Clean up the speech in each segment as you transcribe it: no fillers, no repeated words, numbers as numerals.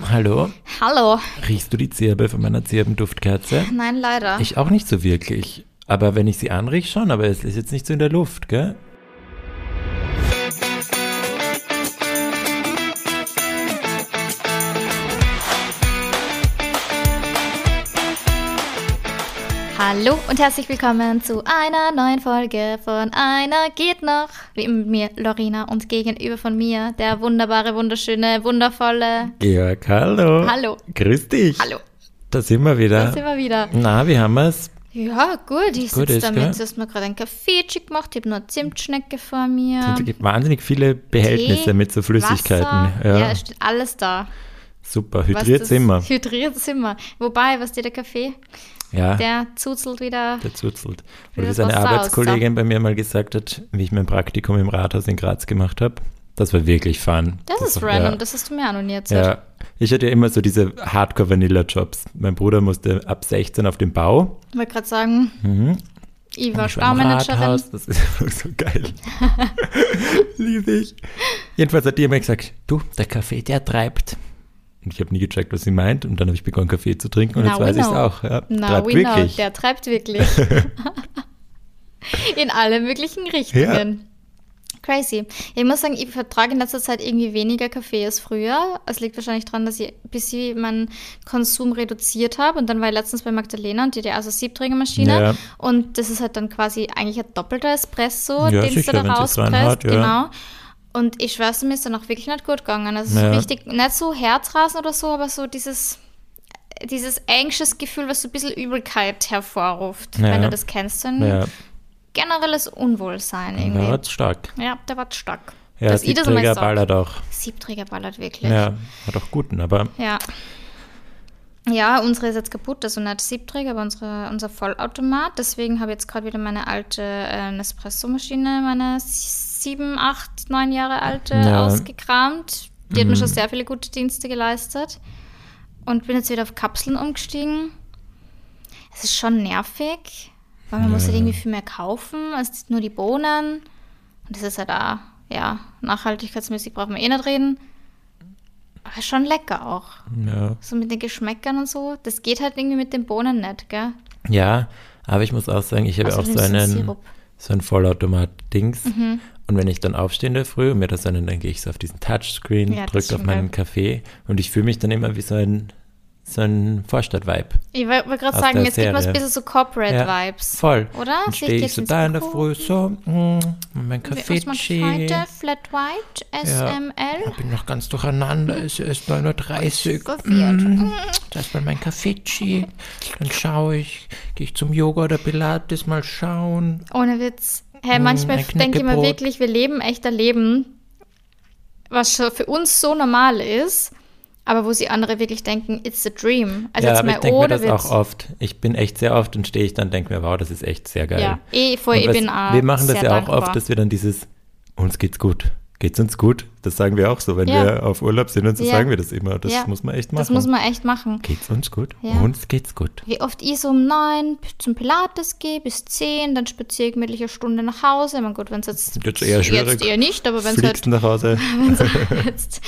Hallo? Hallo. Riechst du die Zirbe von meiner Zirbenduftkerze? Nein, leider. Ich auch nicht so wirklich. Aber wenn ich sie anrieche schon, aber es ist jetzt nicht so in der Luft, gell? Hallo und herzlich willkommen zu einer neuen Folge von Einer geht noch. Wie immer mit mir, Lorena, und gegenüber von mir der wunderbare, wunderschöne, wundervolle Georg, hallo. Hallo. Grüß dich. Hallo. Da sind wir wieder. Da sind wir wieder. Na, wie haben wir's? Ja, gut. Ich sitze ist, damit. gell? Du hast mir gerade einen Kaffee gemacht. Ich habe noch eine Zimtschnecke vor mir. Es gibt wahnsinnig viele Behältnisse Tee, mit so Flüssigkeiten. Wasser. Ja, es steht alles da. Super, hydriert sind wir. Hydriert sind wir. Wobei, was dir der Kaffee? Ja, Der zuzelt wieder. der zuzelt. Wie Oder wie das seine Wasser Arbeitskollegin bei mir mal gesagt hat, wie ich mein Praktikum im Rathaus in Graz gemacht habe. Das war wirklich fun. Das ist war- random, ja. das hast du mir auch noch nie erzählt. Ja, ich hatte ja immer so diese Hardcore-Vanilla-Jobs. Mein Bruder musste ab 16 auf den Bau. Ich wollte gerade sagen, ich war Ich war im Staumanagerin. Rathaus, das ist einfach so geil. Liebe ich. Jedenfalls hat die immer gesagt, du, der Kaffee, der treibt. Und ich habe nie gecheckt, was sie meint. Und dann habe ich begonnen, Kaffee zu trinken. Und jetzt weiß ich es auch. Ja, treibt wirklich. Der treibt wirklich. In alle möglichen Richtungen. Crazy. Ich muss sagen, ich vertrage in letzter Zeit irgendwie weniger Kaffee als früher. Es liegt wahrscheinlich daran, dass ich ein bisschen meinen Konsum reduziert habe. Und dann war ich letztens bei Magdalena und die hat ja auch so eine Siebträgermaschine. Ja. Und das ist halt dann quasi eigentlich ein doppelter Espresso, Ja, den sicher, du da wenn sie es dran rauspresst. hat, ja. Genau. Und ich schwör's, mir ist dann auch wirklich nicht gut gegangen. Also so Ja. richtig, nicht so Herzrasen oder so, aber so dieses anxious Gefühl, was so ein bisschen Übelkeit hervorruft, Ja. wenn du das kennst. Dann Ja, generelles Unwohlsein der irgendwie. war stark. Ja, der war stark. Ja, Dass ich das einmal Siebträger sag. ballert auch. Siebträger ballert wirklich. Ja, hat auch guten, aber Ja. Ja, unsere ist jetzt kaputt, also nicht Siebträger, aber unser Vollautomat. Deswegen habe ich jetzt gerade wieder meine alte Nespresso-Maschine, meine 7, 8, 9 Jahre alte, Ja. ausgekramt. Die hat mir schon sehr viele gute Dienste geleistet. Und bin jetzt wieder auf Kapseln umgestiegen. Es ist schon nervig, weil man muss halt irgendwie viel mehr kaufen als nur die Bohnen. Und das ist halt auch, ja, nachhaltigkeitsmäßig brauchen wir eh nicht reden. Aber schon lecker auch. ja. So mit den Geschmäckern und so. Das geht halt irgendwie mit den Bohnen nicht, gell? Ja, aber ich muss auch sagen, ich habe Also auch wenn so es so einen Sirup. so ein Vollautomat-Dings. Und wenn ich dann aufstehe in der Früh und mir das dann gehe ich so auf diesen Touchscreen, Ja, das drücke ist auf schon meinen geil. Kaffee und ich fühle mich dann immer wie so ein Vorstadt-Vibe. Ich wollte gerade Aus sagen, der jetzt gibt man Serie. ein bisschen so Corporate-Vibes. Voll. Oder? Dann Sehe stehe ich jetzt so ins da in der Mikro. Früh so, mein Was macht Kaffee. heute? Flat White? SML? Ich bin noch ganz durcheinander, es ist 9:30 Uhr. Verwirrt. Da ist mal mein Kaffee. Dann schaue ich, gehe ich zum Yoga oder Pilates mal schauen. Ohne Witz. Hey, manchmal ein denke ich mir Knäckebrot. wirklich, wir leben echt ein Leben, was schon für uns so normal ist, aber wo sie andere wirklich denken, it's a dream. Also Ja, jetzt aber ich mal denke mir ohne das Witz. auch oft. Ich bin echt sehr oft und stehe ich dann, denke mir, wow, das ist echt sehr geil. Ja, ich Und bin auch wir machen das sehr ja auch dankbar. oft, dass wir dann dieses, uns geht's gut. Geht's uns gut? Das sagen wir auch so, wenn Ja. wir auf Urlaub sind und so Ja. sagen wir das immer. Das Ja. muss man echt machen. Das muss man echt machen. Geht's uns gut? Ja. Uns geht's gut. Wie oft ich so um 9 zum Pilates gehe, bis 10, dann spaziere ich gemütlich eine Stunde nach Hause. Ich meine, gut, wenn es jetzt Eher schwierig. jetzt eher nicht, aber wenn es Fliegst halt du nach Hause? jetzt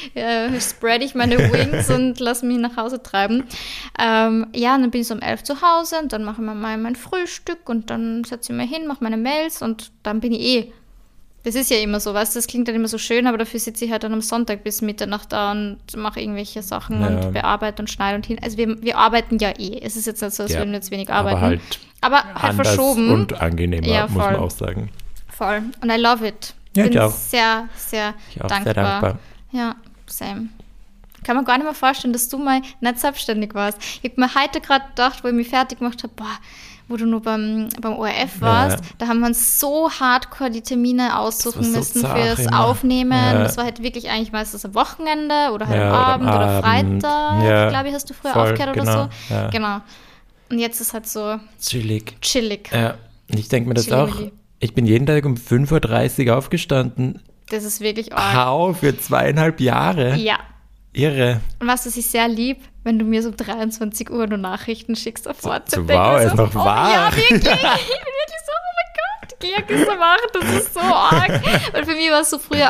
spread ich meine Wings und lass mich nach Hause treiben. Ja, und dann bin ich so um 11 zu Hause und dann mache ich mir mal mein Frühstück und dann setze ich mich hin, mache meine Mails und dann bin ich Das ist ja immer so, weißt du, das klingt dann immer so schön, aber dafür sitze ich halt dann am Sonntag bis Mitternacht da und mache irgendwelche Sachen Ja. und bearbeite und schneide und hin. Also wir arbeiten ja eh. Es ist jetzt nicht so, als Ja. würden wir jetzt wenig arbeiten. Aber halt Aber anders verschoben. und angenehmer, Ja, muss man voll. auch sagen. Voll. Und I love it. Ja, ich Bin auch. sehr, sehr Ich auch dankbar. sehr dankbar. Ja, same. Kann man gar nicht mehr vorstellen, dass du mal nicht selbstständig warst. Ich habe mir heute gerade gedacht, wo ich mich fertig gemacht habe, wo du nur beim ORF warst, Ja. da haben wir uns so hardcore die Termine aussuchen Das war so müssen zart fürs immer. Aufnehmen. Ja. Das war halt wirklich eigentlich meistens am Wochenende oder halt Ja, am oder Abend am oder Abend. Freitag, Ja, glaube ich, hast du früher voll, aufgehört genau, oder so. ja. Genau. Und jetzt ist halt so Chillig. chillig. Ja, und ich denke mir das auch. Chilli-willi. Ich bin jeden Tag um 5:30 Uhr aufgestanden. Das ist wirklich arg. Hau für 2,5 Jahre. Ja. Irre. Und was ich sehr lieb, wenn du mir so um 23 Uhr nur Nachrichten schickst auf WhatsApp. So, wow, er ist noch wahr. Ja, wirklich. Ich bin wirklich so, oh mein Gott, Georg ist so wach, das ist so arg. Und für mich war es so früher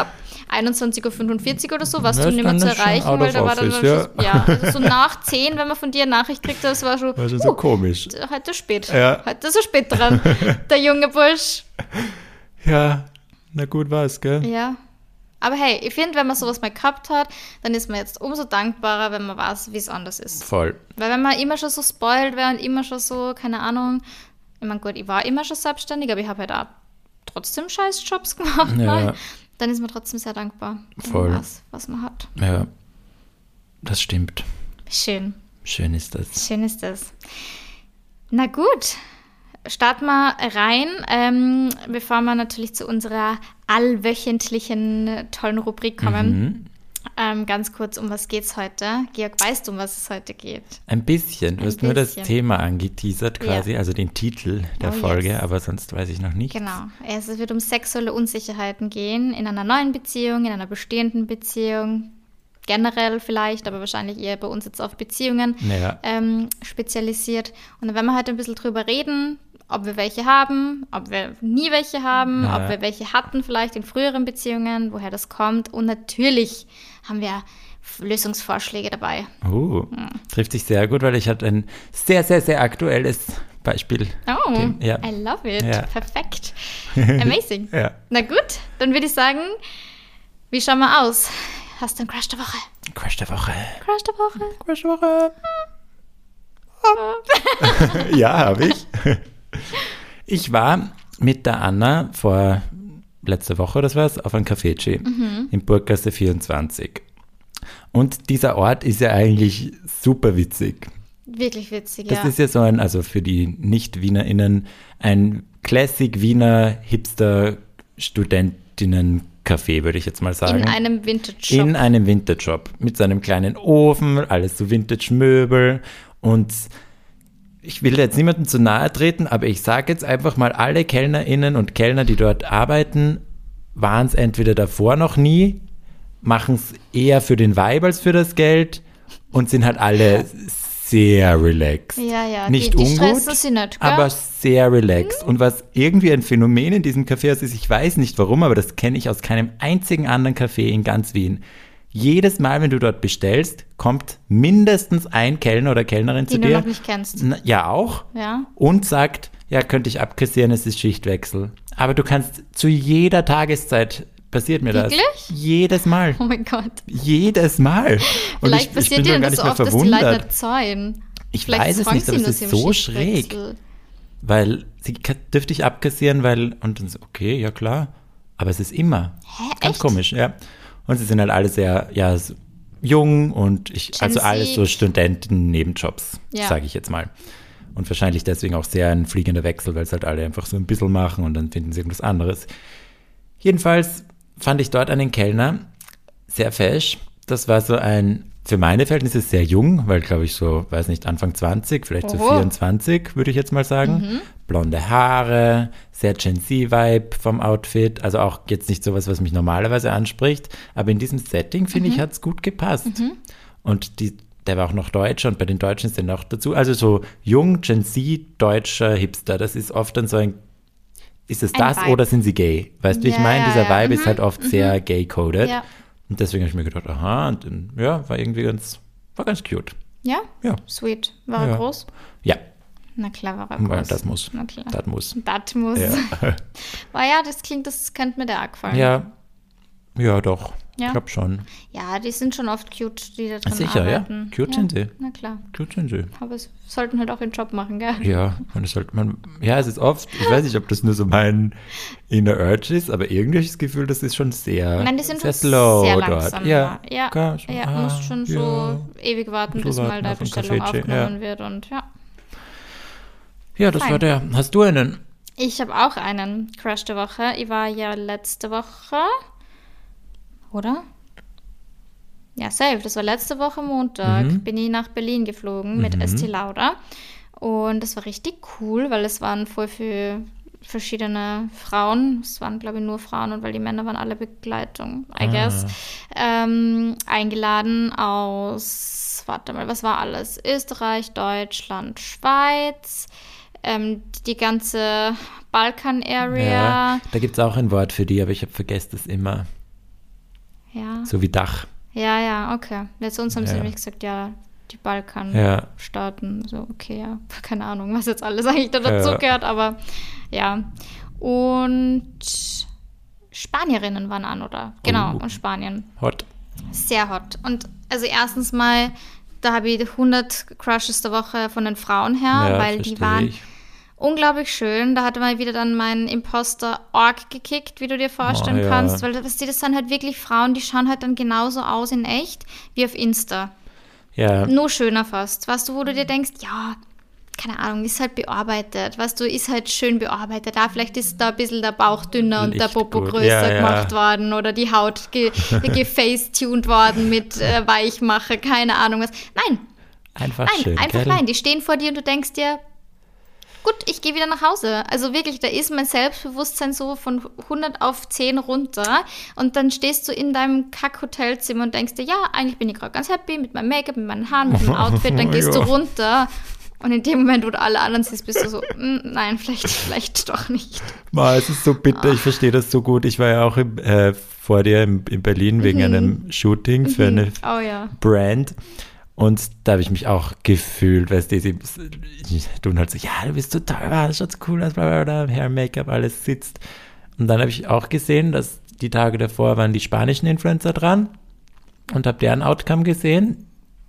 21:45 Uhr oder so, warst Ja, du nicht mehr dann zu ist schon erreichen, out weil of da war dann office, schon, ja, also so nach 10, wenn man von dir eine Nachricht kriegt, das war schon, so komisch. heute spät, Ja. heute ist er spät dran, der junge Bursch. Ja, na gut war's, gell? Ja. Aber hey, ich finde, wenn man sowas mal gehabt hat, dann ist man jetzt umso dankbarer, wenn man weiß, wie es anders ist. Voll. Weil wenn man immer schon so spoiled wäre und immer schon so, keine Ahnung, ich meine, gut, ich war immer schon selbstständig, aber ich habe halt auch trotzdem scheiß Jobs gemacht, Ja. dann ist man trotzdem sehr dankbar, wenn Voll. man weiß, was man hat. Ja, das stimmt. Schön, Schön ist das. schön ist das. Na gut, starten wir rein, bevor wir natürlich zu unserer allwöchentlichen tollen Rubrik kommen. Ganz kurz, um was geht's heute? Georg, weißt du, um was es heute geht? Ein bisschen. Du Ein hast nur das bisschen. Thema angeteasert quasi, Ja. also den Titel der Oh, Folge, yes. aber sonst weiß ich noch nicht. Genau. Es wird um sexuelle Unsicherheiten gehen in einer neuen Beziehung, in einer bestehenden Beziehung, generell vielleicht, aber wahrscheinlich eher bei uns jetzt auf Beziehungen Ja. spezialisiert. Und dann werden wir heute ein bisschen drüber reden, ob wir welche haben, ob wir nie welche haben, Ja. ob wir welche hatten vielleicht in früheren Beziehungen, woher das kommt. Und natürlich haben wir Lösungsvorschläge dabei. Trifft sich sehr gut, weil ich hatte ein sehr, sehr, sehr aktuelles Beispiel. Oh, Ja. I love it. Ja. Perfekt. Amazing. Ja. Na gut, dann würde ich sagen, wie schauen wir aus? Hast du einen Crush der Woche? Crush der Woche. Crush der Woche? Crush der Woche. Ja, habe ich. Ich war mit der Anna letzte Woche, das war's, auf einem Café in Burggasse 24. Und dieser Ort ist ja eigentlich super witzig. Wirklich witzig, Das ja. ist ja so also für die Nicht-WienerInnen, ein Classic Wiener Hipster-Studentinnen-Café, würde ich jetzt mal sagen. In einem Vintage-Shop. In einem Vintage-Shop mit so einem kleinen Ofen, alles so Vintage-Möbel und ich will jetzt niemandem zu nahe treten, aber ich sage jetzt einfach mal, alle KellnerInnen und Kellner, die dort arbeiten, waren es entweder davor noch nie, machen es eher für den Vibe als für das Geld und sind halt alle sehr relaxed. Ja, ja. Nicht die ungut, stressen sie nicht, gell? aber sehr relaxed. Und was irgendwie ein Phänomen in diesem Café ist, ich weiß nicht warum, aber das kenne ich aus keinem einzigen anderen Café in ganz Wien. Jedes Mal, wenn du dort bestellst, kommt mindestens ein Kellner oder Kellnerin zu die du dir. noch nicht kennst. Ja, auch. Ja. Und sagt, ja, könnte ich abkassieren, es ist Schichtwechsel. Aber du kannst zu jeder Tageszeit, passiert mir Wirklich? das. Jedes Mal. Oh mein Gott. Jedes Mal. Und Vielleicht ich passiert bin dir schon gar das nicht so mehr oft, dass die Leute verwundert. nicht zahlen. Ich Vielleicht weiß es zahlen nicht, sie aber es nur ist im so schräg. Schichtwechsel. Weil sie dürfte ich abkassieren, weil, und dann so, okay, ja klar. Aber es ist immer. Hä, Ganz echt? komisch, ja. Und sie sind halt alle sehr, ja, so jung und also Z. alles so Studenten-Nebenjobs, Ja. sage ich jetzt mal. Und wahrscheinlich deswegen auch sehr ein fliegender Wechsel, weil es halt alle einfach so ein bisschen machen und dann finden sie irgendwas anderes. Jedenfalls fand ich dort einen Kellner sehr fesch. Das war so für meine Verhältnisse sehr jung, weil, glaube ich, so, weiß nicht, Anfang 20, vielleicht so Oho. 24, würde ich jetzt mal sagen. Blonde Haare, sehr Gen Z-Vibe vom Outfit. Also auch jetzt nicht sowas, was mich normalerweise anspricht. Aber in diesem Setting, finde ich, hat es gut gepasst. Und der war auch noch Deutscher und bei den Deutschen ist der noch dazu. Also so jung, Gen Z, deutscher Hipster. Das ist oft dann so ist es Ein das Vibe. oder sind sie gay? Weißt du, wie ich Ja, meine? ja, Dieser ja. Vibe ist halt oft sehr gay-coded. Ja. Und deswegen habe ich mir gedacht, aha, und dann, ja, war ganz cute. Ja? Ja. Sweet. War er Ja. groß? Ja, Na klar, war er groß. weil das muss. Na klar. Das muss. Das muss. Ja. Aber ja, das klingt, das könnte mir da auch gefallen. Ja, doch. Ja. Ich glaube schon. Ja, die sind schon oft cute, die da drin Sicher, ja. arbeiten. Cute sind sie. Na klar. Cute sind sie. Aber es sollten halt auch ihren Job machen, gell? Ja, und es es ist oft, ich weiß nicht, ob das nur so mein inner Urge ist, aber irgendwie habe ich das Gefühl, das ist schon sehr, Nein, die sind sehr schon slow sehr dort. langsam. Ja, ja. klar, Ja, musst schon so ewig warten, bisschen bis mal warten deine auf ein Bestellung Café, aufgenommen wird. Und ja. Ja, das Fein. war der. Hast du einen? Ich habe auch einen Crush der Woche. Ich war ja letzte Woche, oder? Ja, safe. Das war letzte Woche Montag. Bin ich nach Berlin geflogen mit Estee Lauder. Und das war richtig cool, weil es waren voll viele verschiedene Frauen. Es waren, glaube ich, nur Frauen, und weil die Männer waren alle Begleitung, I guess. Eingeladen aus, warte mal, was war alles? Österreich, Deutschland, Schweiz, die ganze Balkan-Area. Ja, da gibt es auch ein Wort für die, aber ich habe vergessen es immer. Ja. So wie Dach. Ja, okay. Jetzt uns haben sie nämlich gesagt, ja, die Balkanstaaten. So, okay, ja. Keine Ahnung, was jetzt alles eigentlich dazu gehört, aber ja. Und Spanierinnen waren an, oder? Genau, und Spanien. Hot. Sehr hot. Und also erstens mal, da habe ich 100 Crushes der Woche von den Frauen her, weil die waren unglaublich schön. Da hatte mal wieder dann mein Imposter-Org gekickt, wie du dir vorstellen kannst, weil das sind halt wirklich Frauen, die schauen halt dann genauso aus in echt wie auf Insta. Ja. Nur schöner fast. Weißt du, wo du dir denkst, ja, keine Ahnung, ist halt bearbeitet. Weißt du, ist halt schön bearbeitet. Ah, vielleicht ist da ein bisschen der Bauch dünner und der Popo größer gemacht worden oder die Haut gefacetuned worden mit Weichmacher, keine Ahnung was. Nein. Einfach schön, einfach nein. Die stehen vor dir und du denkst dir, gut, ich gehe wieder nach Hause. Also wirklich, da ist mein Selbstbewusstsein so von 100 auf 10 runter und dann stehst du in deinem Kack-Hotelzimmer und denkst dir, ja, eigentlich bin ich gerade ganz happy mit meinem Make-up, mit meinen Haaren, mit dem Outfit, dann gehst du runter und in dem Moment, wo du alle anderen siehst, bist du so, nein, vielleicht doch nicht. Es ist so bitter, ich verstehe das so gut. Ich war ja auch vor dir in Berlin wegen einem Shooting für eine Brand. Und da habe ich mich auch gefühlt, weißt du, sie tun halt so, ja, du bist total, das schaut so cool aus, bla bla bla, Hair, Make-up, alles sitzt. Und dann habe ich auch gesehen, dass die Tage davor waren die spanischen Influencer dran und habe deren Outcome gesehen.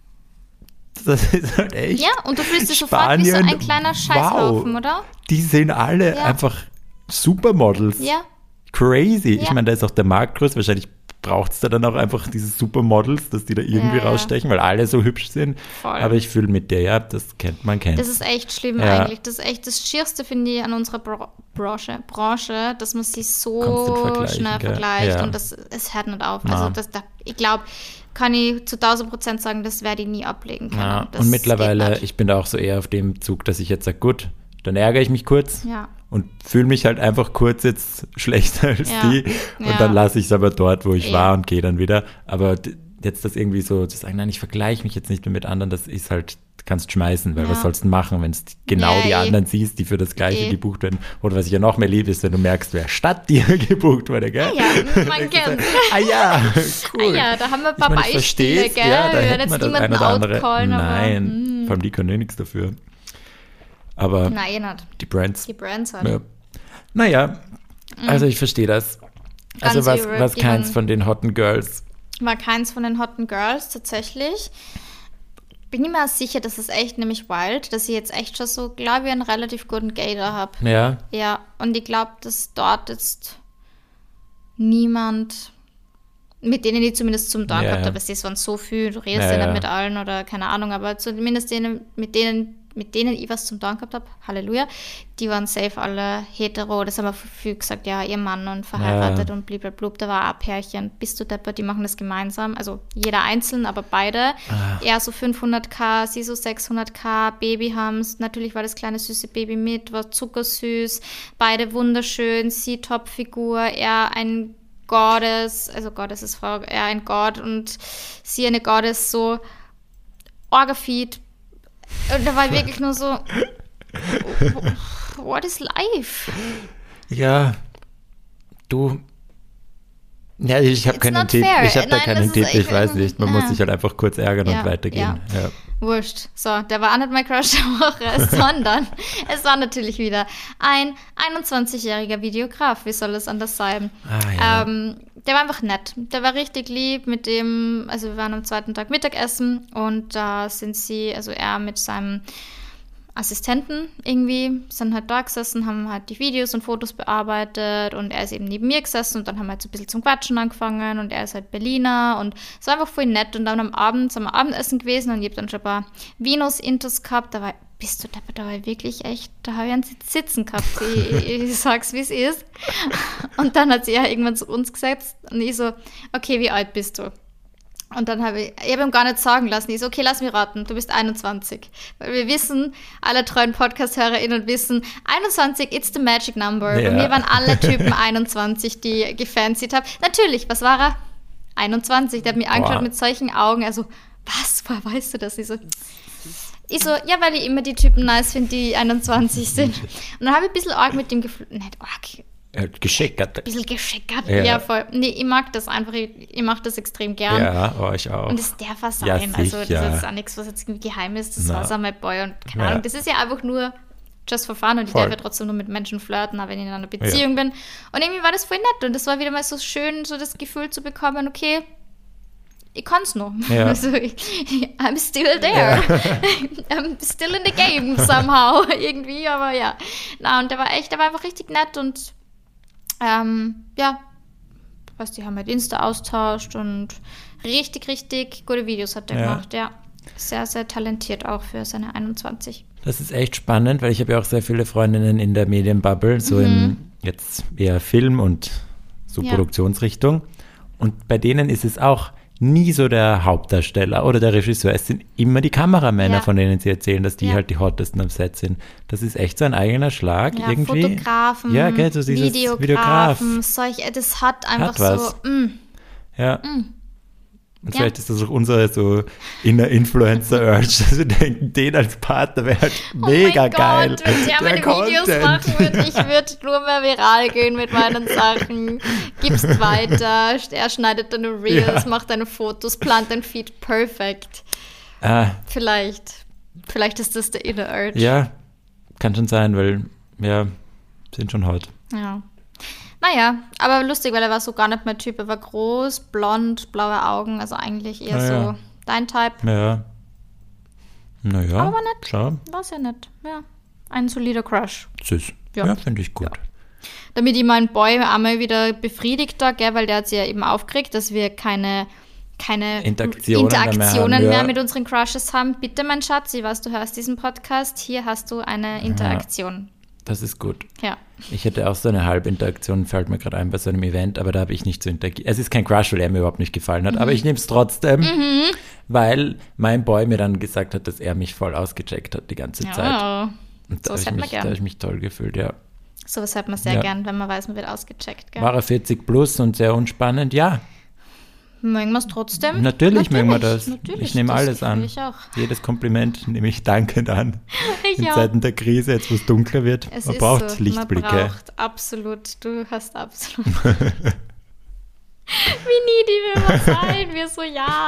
Das ist halt echt. Ja, und du fühlst dich sofort wie so ein kleiner Scheißhaufen, oder? Die sehen alle einfach Supermodels. Ja. Crazy. Ja. Ich meine, da ist auch der Markt groß, wahrscheinlich braucht es da dann auch einfach diese Supermodels, dass die da irgendwie rausstechen, weil alle so hübsch sind. Voll. Aber ich fühle mit der, das kennt man. Das ist echt schlimm eigentlich. Das ist echt das Schierste, finde ich, an unserer Branche, dass man sie so schnell vergleicht und es hört nicht auf. Also ich glaube, kann ich zu 1000% sagen, das werde ich nie ablegen können. Ja, und mittlerweile, ich bin da auch so eher auf dem Zug, dass ich jetzt sage, gut, dann ärgere ich mich kurz und fühle mich halt einfach kurz jetzt schlechter als die und dann lasse ich es aber dort, wo ich war und gehe dann wieder. Aber jetzt das irgendwie so zu sagen, nein, ich vergleiche mich jetzt nicht mehr mit anderen, das ist halt, kannst schmeißen, weil was sollst du machen, wenn du genau die anderen siehst, die für das Gleiche gebucht werden. Oder was ich ja noch mehr liebe, ist, wenn du merkst, wer statt dir gebucht wurde, gell? Ja, man kennt. Cool. Da haben wir ein paar Beispiele, gell? Ja, da wir hätten wir das eine oder andere. Nein, vor allem die können eh nichts dafür. Aber die Brands. Die Brands halt. Ja. Naja, also ich verstehe das. Also was keins von den hotten Girls. War keins von den hotten Girls, tatsächlich. Bin ich mir sicher, das ist echt nämlich wild, dass ich jetzt echt schon so, glaube ich, einen relativ guten Gator habe. Ja? Ja, und ich glaube, dass dort jetzt niemand, mit denen ich zumindest zum Tag gehabt habe, es waren so viele, du redest ja nicht mit allen oder keine Ahnung, aber zumindest mit denen ich was zum Tun gehabt habe, Halleluja, die waren safe alle hetero, das haben wir viel gesagt, ja, ihr Mann und verheiratet und blablabla, da war ein Pärchen, bist du deppert, die machen das gemeinsam, also jeder einzeln, aber beide, er so 500.000, sie so 600.000, Baby haben's, natürlich war das kleine süße Baby mit, war zuckersüß, beide wunderschön, sie Topfigur, er ein Goddess, also Goddess ist Frau, er ein Gott und sie eine Goddess, so Orgafeed. Und da war wirklich nur so, what is life? Ja, ich habe keinen Tipp. Ich habe da keinen Tipp, ich weiß nicht. Man muss sich halt einfach kurz ärgern und weitergehen. Ja. Wurscht. So, der war auch nicht mein Crush der Woche, sondern es war natürlich wieder ein 21-jähriger Videograf. Wie soll es anders sein? Der war einfach nett. Der war richtig lieb mit dem, also wir waren am zweiten Tag Mittagessen und da sind er mit seinem Assistenten irgendwie, sind halt da gesessen, haben halt die Videos und Fotos bearbeitet und er ist eben neben mir gesessen und dann haben wir halt so ein bisschen zum Quatschen angefangen und er ist halt Berliner und es war einfach voll nett und dann sind wir Abendessen gewesen und ich habe dann schon ein paar Venus-Intos gehabt, da war wirklich echt, da habe ich einen Sitzen gehabt, ich sag's wie es ist und dann hat sie ja irgendwann zu uns gesetzt und ich so, okay, wie alt bist du? Und dann habe ich ihm gar nicht sagen lassen. Ich so, okay, lass mich raten, du bist 21. Weil wir wissen, alle treuen Podcast-HörerInnen wissen, 21, it's the magic number. Ja. Bei mir waren alle Typen 21, die ich gefancied habe. Natürlich, was war er? 21. Der hat mich angeschaut mit solchen Augen. Also, was? Woher weißt du das? Ich so, ja, weil ich immer die Typen nice finde, die 21 sind. Und dann habe ich ein bisschen arg mit dem Gefühl, nicht arg, Gescheckert. Ein bisschen gescheckert. Ja, voll. Nee, ich mag das einfach. Ich mache das extrem gern. Ja, ich auch. Und es darf auch sein. Ja, also das ist auch nichts, was jetzt geheim ist. Das war so mein Boy. Und keine Ahnung, das ist ja einfach nur just for fun. Und ich darf ja trotzdem nur mit Menschen flirten, auch wenn ich in einer Beziehung bin. Und irgendwie war das voll nett. Und das war wieder mal so schön, so das Gefühl zu bekommen, okay, ich kann's noch. Ja. Also, I'm still there. I'm still in the game somehow. Irgendwie, aber ja. Na, und der war einfach richtig nett und die haben halt Insta austauscht und richtig, richtig gute Videos hat er gemacht, ja. Sehr, sehr talentiert auch für seine 21. Das ist echt spannend, weil ich habe ja auch sehr viele Freundinnen in der Medienbubble, so in jetzt eher Film und so Produktionsrichtung. Und bei denen ist es auch nie so der Hauptdarsteller oder der Regisseur. Es sind immer die Kameramänner, von denen sie erzählen, dass die halt die hottesten am Set sind. Das ist echt so ein eigener Schlag irgendwie. Fotografen, so Videografen, das hat einfach so. Und vielleicht ist das auch unsere so Inner-Influencer-Urge, dass wir denken, den als Partner wäre halt mega geil. Wenn der meine Videos machen würde, ich würde nur mehr viral gehen mit meinen Sachen. Gib's weiter, er schneidet deine Reels, macht deine Fotos, plant dein Feed perfekt. Vielleicht ist das der Inner Urge. Ja, kann schon sein, weil, sind schon hot. Ja. Naja, aber lustig, weil er war so gar nicht mein Typ. Er war groß, blond, blaue Augen, also eigentlich eher so dein Type. Ja. Naja, aber war nett. Schau. War sehr nett, ja. Ein solider Crush. Süß. Ja, finde ich gut. Ja. Damit ich meinen Boy einmal wieder befriedigt da, gell, weil der hat sich ja eben aufgeregt, dass wir keine Interaktionen mehr mit unseren Crushes haben. Bitte, mein Schatz, ich weiß, du hörst diesen Podcast, hier hast du eine Interaktion. Das ist gut. Ja. Ich hätte auch so eine Halbinteraktion, fällt mir gerade ein, bei so einem Event, aber da habe ich nicht so interagiert. Es ist kein Crush, weil er mir überhaupt nicht gefallen hat, aber ich nehme es trotzdem, weil mein Boy mir dann gesagt hat, dass er mich voll ausgecheckt hat die ganze Zeit. Und da habe ich mich toll gefühlt, ja. Sowas hat man sehr gern, wenn man weiß, man wird ausgecheckt. Gell? War er 40 plus und sehr unspannend? Ja. Mögen wir es trotzdem? Natürlich mögen wir das. Ich nehme alles an. Ich auch. Jedes Kompliment nehme ich dankend an. In Zeiten der Krise, jetzt wo es dunkler wird. Man braucht Lichtblicke. Man braucht absolut. Du hast absolut. Wie needy wir immer sein. Wir so,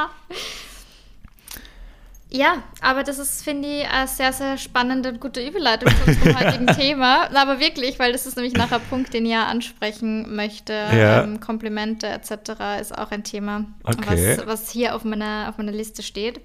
Ja, aber das ist, finde ich, eine sehr, sehr spannende und gute Überleitung zu unserem heutigen Thema. Aber wirklich, weil das ist nämlich nachher ein Punkt, den ich ja ansprechen möchte. Komplimente etc. ist auch ein Thema, was hier auf meiner Liste steht.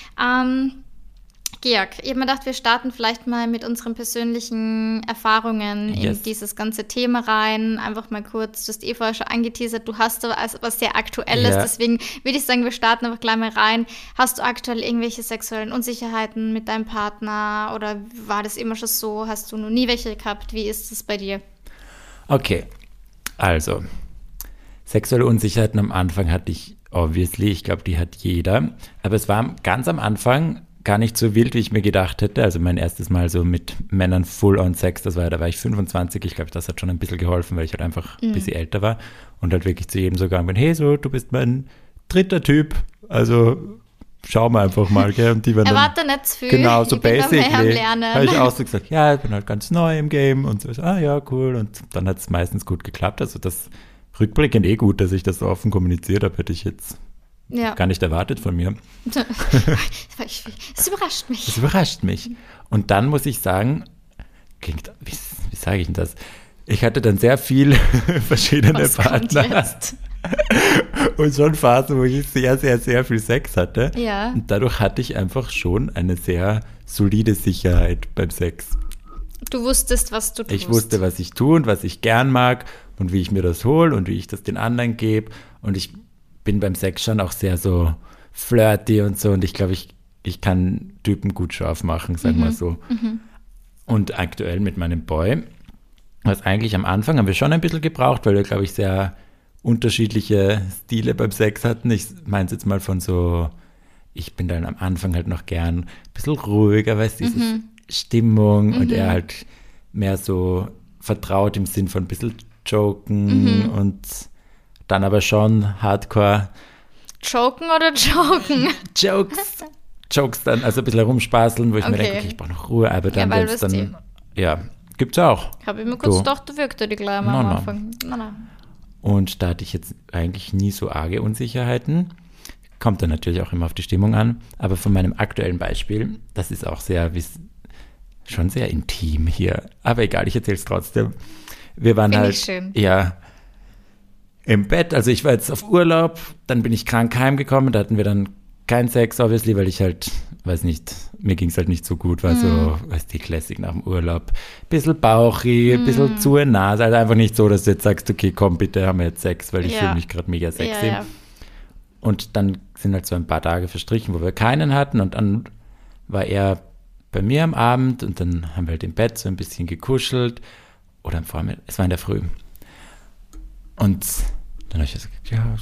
Georg, ich habe mir gedacht, wir starten vielleicht mal mit unseren persönlichen Erfahrungen in dieses ganze Thema rein. Einfach mal kurz, du hast vorher schon angeteasert, du hast was sehr Aktuelles, deswegen würde ich sagen, wir starten einfach gleich mal rein. Hast du aktuell irgendwelche sexuellen Unsicherheiten mit deinem Partner oder war das immer schon so? Hast du noch nie welche gehabt? Wie ist es bei dir? Okay, also sexuelle Unsicherheiten am Anfang hatte ich obviously, ich glaube, die hat jeder, aber es war ganz am Anfang gar nicht so wild, wie ich mir gedacht hätte. Also mein erstes Mal so mit Männern Full-on-Sex, da war ich 25. Ich glaube, das hat schon ein bisschen geholfen, weil ich halt einfach ein bisschen älter war und halt wirklich zu jedem so gegangen bin, hey, so, du bist mein dritter Typ, also schau mal einfach mal. Gell? Und die waren Erwarte nicht zu viel. Genau, so ich bin basically. Habe ich auch so gesagt, ich bin halt ganz neu im Game und so, ja, cool. Und dann hat es meistens gut geklappt. Also das rückblickend gut, dass ich das so offen kommuniziert habe, hätte ich jetzt gar nicht erwartet von mir. Das überrascht mich. Das überrascht mich. Und dann muss ich sagen, wie sage ich denn das? Ich hatte dann sehr viele verschiedene Partner. Und schon Phasen, wo ich sehr, sehr, sehr viel Sex hatte. Ja. Und dadurch hatte ich einfach schon eine sehr solide Sicherheit beim Sex. Du wusstest, was du tust. Ich wusste, was ich tue und was ich gern mag und wie ich mir das hole und wie ich das den anderen gebe. Und ich bin beim Sex schon auch sehr so flirty und so. Und ich glaube, ich kann Typen gut scharf machen, sagen wir so. Und aktuell mit meinem Boy, was eigentlich am Anfang haben wir schon ein bisschen gebraucht, weil wir, glaube ich, sehr unterschiedliche Stile beim Sex hatten. Ich meine es jetzt mal von so, ich bin dann am Anfang halt noch gern ein bisschen ruhiger, weißt du, diese Stimmung und er halt mehr so vertraut im Sinn von ein bisschen joken und dann aber schon hardcore. Joken oder joken? Jokes dann, also ein bisschen herumspaßeln, wo ich mir denke, okay, ich brauche noch Ruhe, aber dann, wenn es dann, Gibt's auch. Habe ich mir kurz gedacht, da wirkt er die gleich mal am Anfang. Nein. Und da hatte ich jetzt eigentlich nie so arge Unsicherheiten. Kommt dann natürlich auch immer auf die Stimmung an. Aber von meinem aktuellen Beispiel, das ist auch schon sehr intim hier. Aber egal, ich erzähle es trotzdem. Wir waren halt im Bett. Also ich war jetzt auf Urlaub, dann bin ich krank heimgekommen. Da hatten wir dann keinen Sex, obviously, weil ich halt, weiß nicht, mir ging es halt nicht so gut. War so, die Classic nach dem Urlaub. Bisschen bauchig, bisschen zu in Nase. Also einfach nicht so, dass du jetzt sagst, okay, komm, bitte haben wir jetzt Sex, weil ich fühle mich gerade mega sexy. Ja. Und dann sind halt so ein paar Tage verstrichen, wo wir keinen hatten. Und dann war er bei mir am Abend und dann haben wir halt im Bett so ein bisschen gekuschelt. Oder am Vormittag, es war in der Früh. Und dann habe ich gesagt, ja,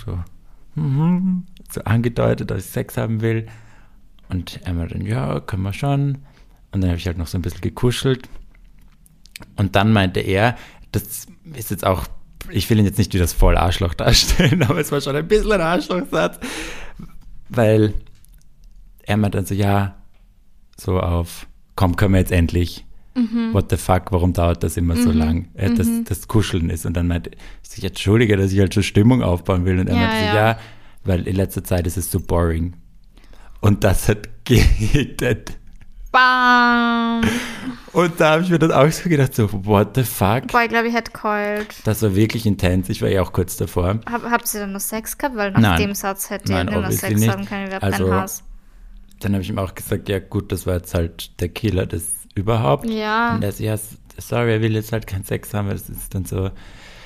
so angedeutet, dass ich Sex haben will. Und er meinte dann, ja, können wir schon. Und dann habe ich halt noch so ein bisschen gekuschelt. Und dann meinte er, das ist jetzt auch, ich will ihn jetzt nicht wie das voll Arschloch darstellen, aber es war schon ein bisschen ein Arschlochsatz, weil er meinte dann so, ja, so auf, komm, können wir jetzt endlich. What the fuck, warum dauert das immer so lang? Das Kuscheln ist. Und dann meinte ich, entschuldige, dass ich halt schon Stimmung aufbauen will. Und er meinte so, ja, weil in letzter Zeit ist es so boring. Und das hat gehittet. Bam! Und da habe ich mir dann auch so gedacht, so, what the fuck? Boah, ich glaube, ich hätte geheult. Das war wirklich intens. Ich war ja auch kurz davor. Habt ihr dann noch Sex gehabt? Weil nach dem Satz hätte ihr nicht mehr Sex nicht. Haben können, wir also, kein Haus. Dann habe ich ihm auch gesagt, ja gut, das war jetzt halt der Killer des überhaupt. Ja. Und er so, ja, sorry, er will jetzt halt keinen Sex haben, weil das ist dann so,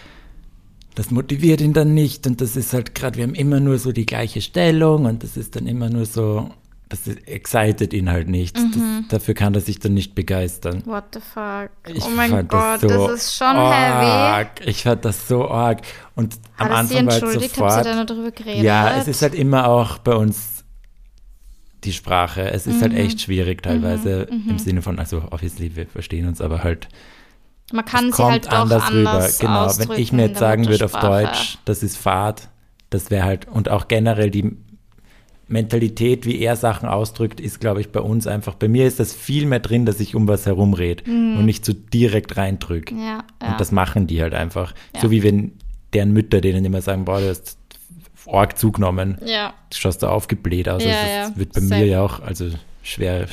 das motiviert ihn dann nicht und das ist halt gerade, wir haben immer nur so die gleiche Stellung und das ist dann immer nur so, das excited ihn halt nicht. Dafür kann er sich dann nicht begeistern. What the fuck? Oh mein Gott, das ist schon heavy. Ich fand das so arg. Und am Anfang war es sofort. Habt ihr da noch drüber geredet? Ja, es ist halt immer auch bei uns die Sprache. Es ist halt echt schwierig teilweise im Sinne von, also obviously, wir verstehen uns, aber halt man kann sie halt doch anders rüber. Genau, wenn ich mir jetzt sagen würde auf Deutsch, das ist Fahrt, das wäre halt, und auch generell die Mentalität, wie er Sachen ausdrückt, ist, glaube ich, bei uns einfach, bei mir ist das viel mehr drin, dass ich um was herum rede und nicht so direkt reindrücke. Ja. Und das machen die halt einfach. Ja. So wie wenn deren Mütter denen immer sagen, boah, du hast arg zugenommen. Ja. Du schaust da aufgebläht aus. Das wird bei mir ja auch, also schwere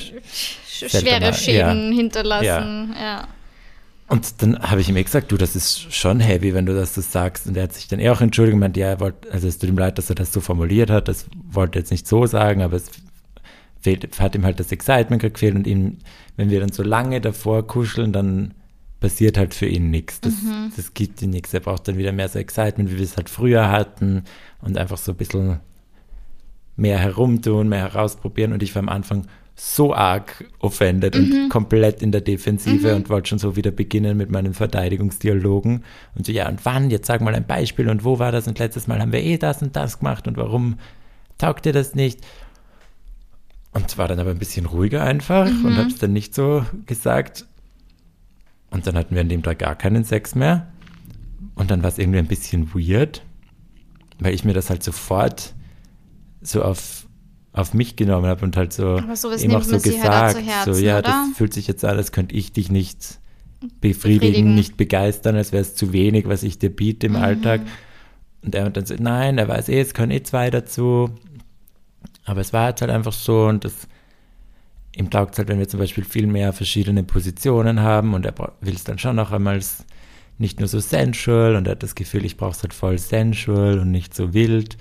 Schäden hinterlassen. Ja. Und dann habe ich ihm gesagt, du, das ist schon heavy, wenn du das so sagst. Und er hat sich dann auch entschuldigt und meinte, ja, es tut ihm leid, dass er das so formuliert hat. Das wollte er jetzt nicht so sagen, aber es hat ihm halt das Excitement gefehlt. Und ihm, wenn wir dann so lange davor kuscheln, dann passiert halt für ihn nichts. Das gibt ihm nichts. Er braucht dann wieder mehr so Excitement, wie wir es halt früher hatten. Und einfach so ein bisschen mehr herumtun, mehr herausprobieren. Und ich war am Anfang so arg offended und komplett in der Defensive und wollte schon so wieder beginnen mit meinen Verteidigungsdialogen. Und so, ja, und wann? Jetzt sag mal ein Beispiel und wo war das? Und letztes Mal haben wir das und das gemacht und warum taugt dir das nicht? Und war dann aber ein bisschen ruhiger einfach und habe es dann nicht so gesagt. Und dann hatten wir an dem Tag gar keinen Sex mehr. Und dann war es irgendwie ein bisschen weird, weil ich mir das halt sofort so auf mich genommen habe und halt so eben auch so gesagt, halt Herzen, so ja, oder? Das fühlt sich jetzt an, als könnte ich dich nicht befriedigen, nicht begeistern, als wäre es zu wenig, was ich dir biete im Alltag. Und er hat dann so, nein, er weiß es können zwei dazu. Aber es war jetzt halt einfach so und ihm taugt es halt, wenn wir zum Beispiel viel mehr verschiedene Positionen haben und er will es dann schon noch einmal nicht nur so sensual und er hat das Gefühl, ich brauche es halt voll sensual und nicht so wild.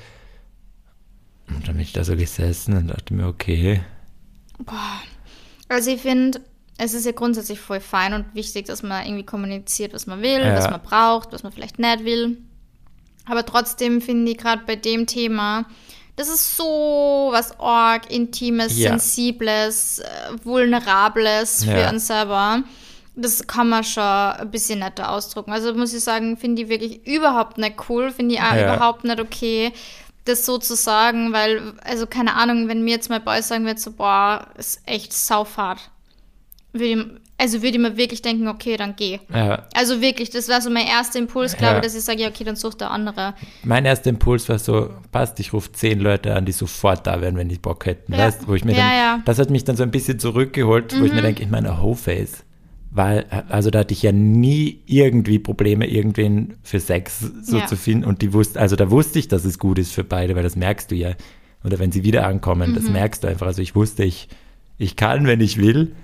Und dann bin ich da so gesessen und dachte mir, okay. Boah. Also ich finde, es ist ja grundsätzlich voll fein und wichtig, dass man irgendwie kommuniziert, was man will, was man braucht, was man vielleicht nicht will. Aber trotzdem finde ich gerade bei dem Thema, das ist so was arg Intimes, Sensibles, Vulnerables für einen selber. Das kann man schon ein bisschen netter ausdrücken. Also muss ich sagen, finde ich wirklich überhaupt nicht cool, finde ich auch überhaupt nicht okay, das so zu sagen, weil, also keine Ahnung, wenn mir jetzt mein Boy sagen wird, so, boah, ist echt saufahrt. Würde ich mir wirklich denken, okay, dann geh. Ja. Also wirklich, das war so mein erster Impuls, glaube ich, dass ich sage, ja, okay, dann such der andere. Mein erster Impuls war so, passt, ich rufe 10 Leute an, die sofort da wären, wenn die Bock hätten, weißt, wo ich mir dann, das hat mich dann so ein bisschen zurückgeholt, wo ich mir denke, ich meine, Whole-Face, also da hatte ich ja nie irgendwie Probleme, irgendwen für Sex so zu finden. Und da wusste ich, dass es gut ist für beide, weil das merkst du ja. Oder wenn sie wieder ankommen, das merkst du einfach. Also ich wusste, ich kann, wenn ich will.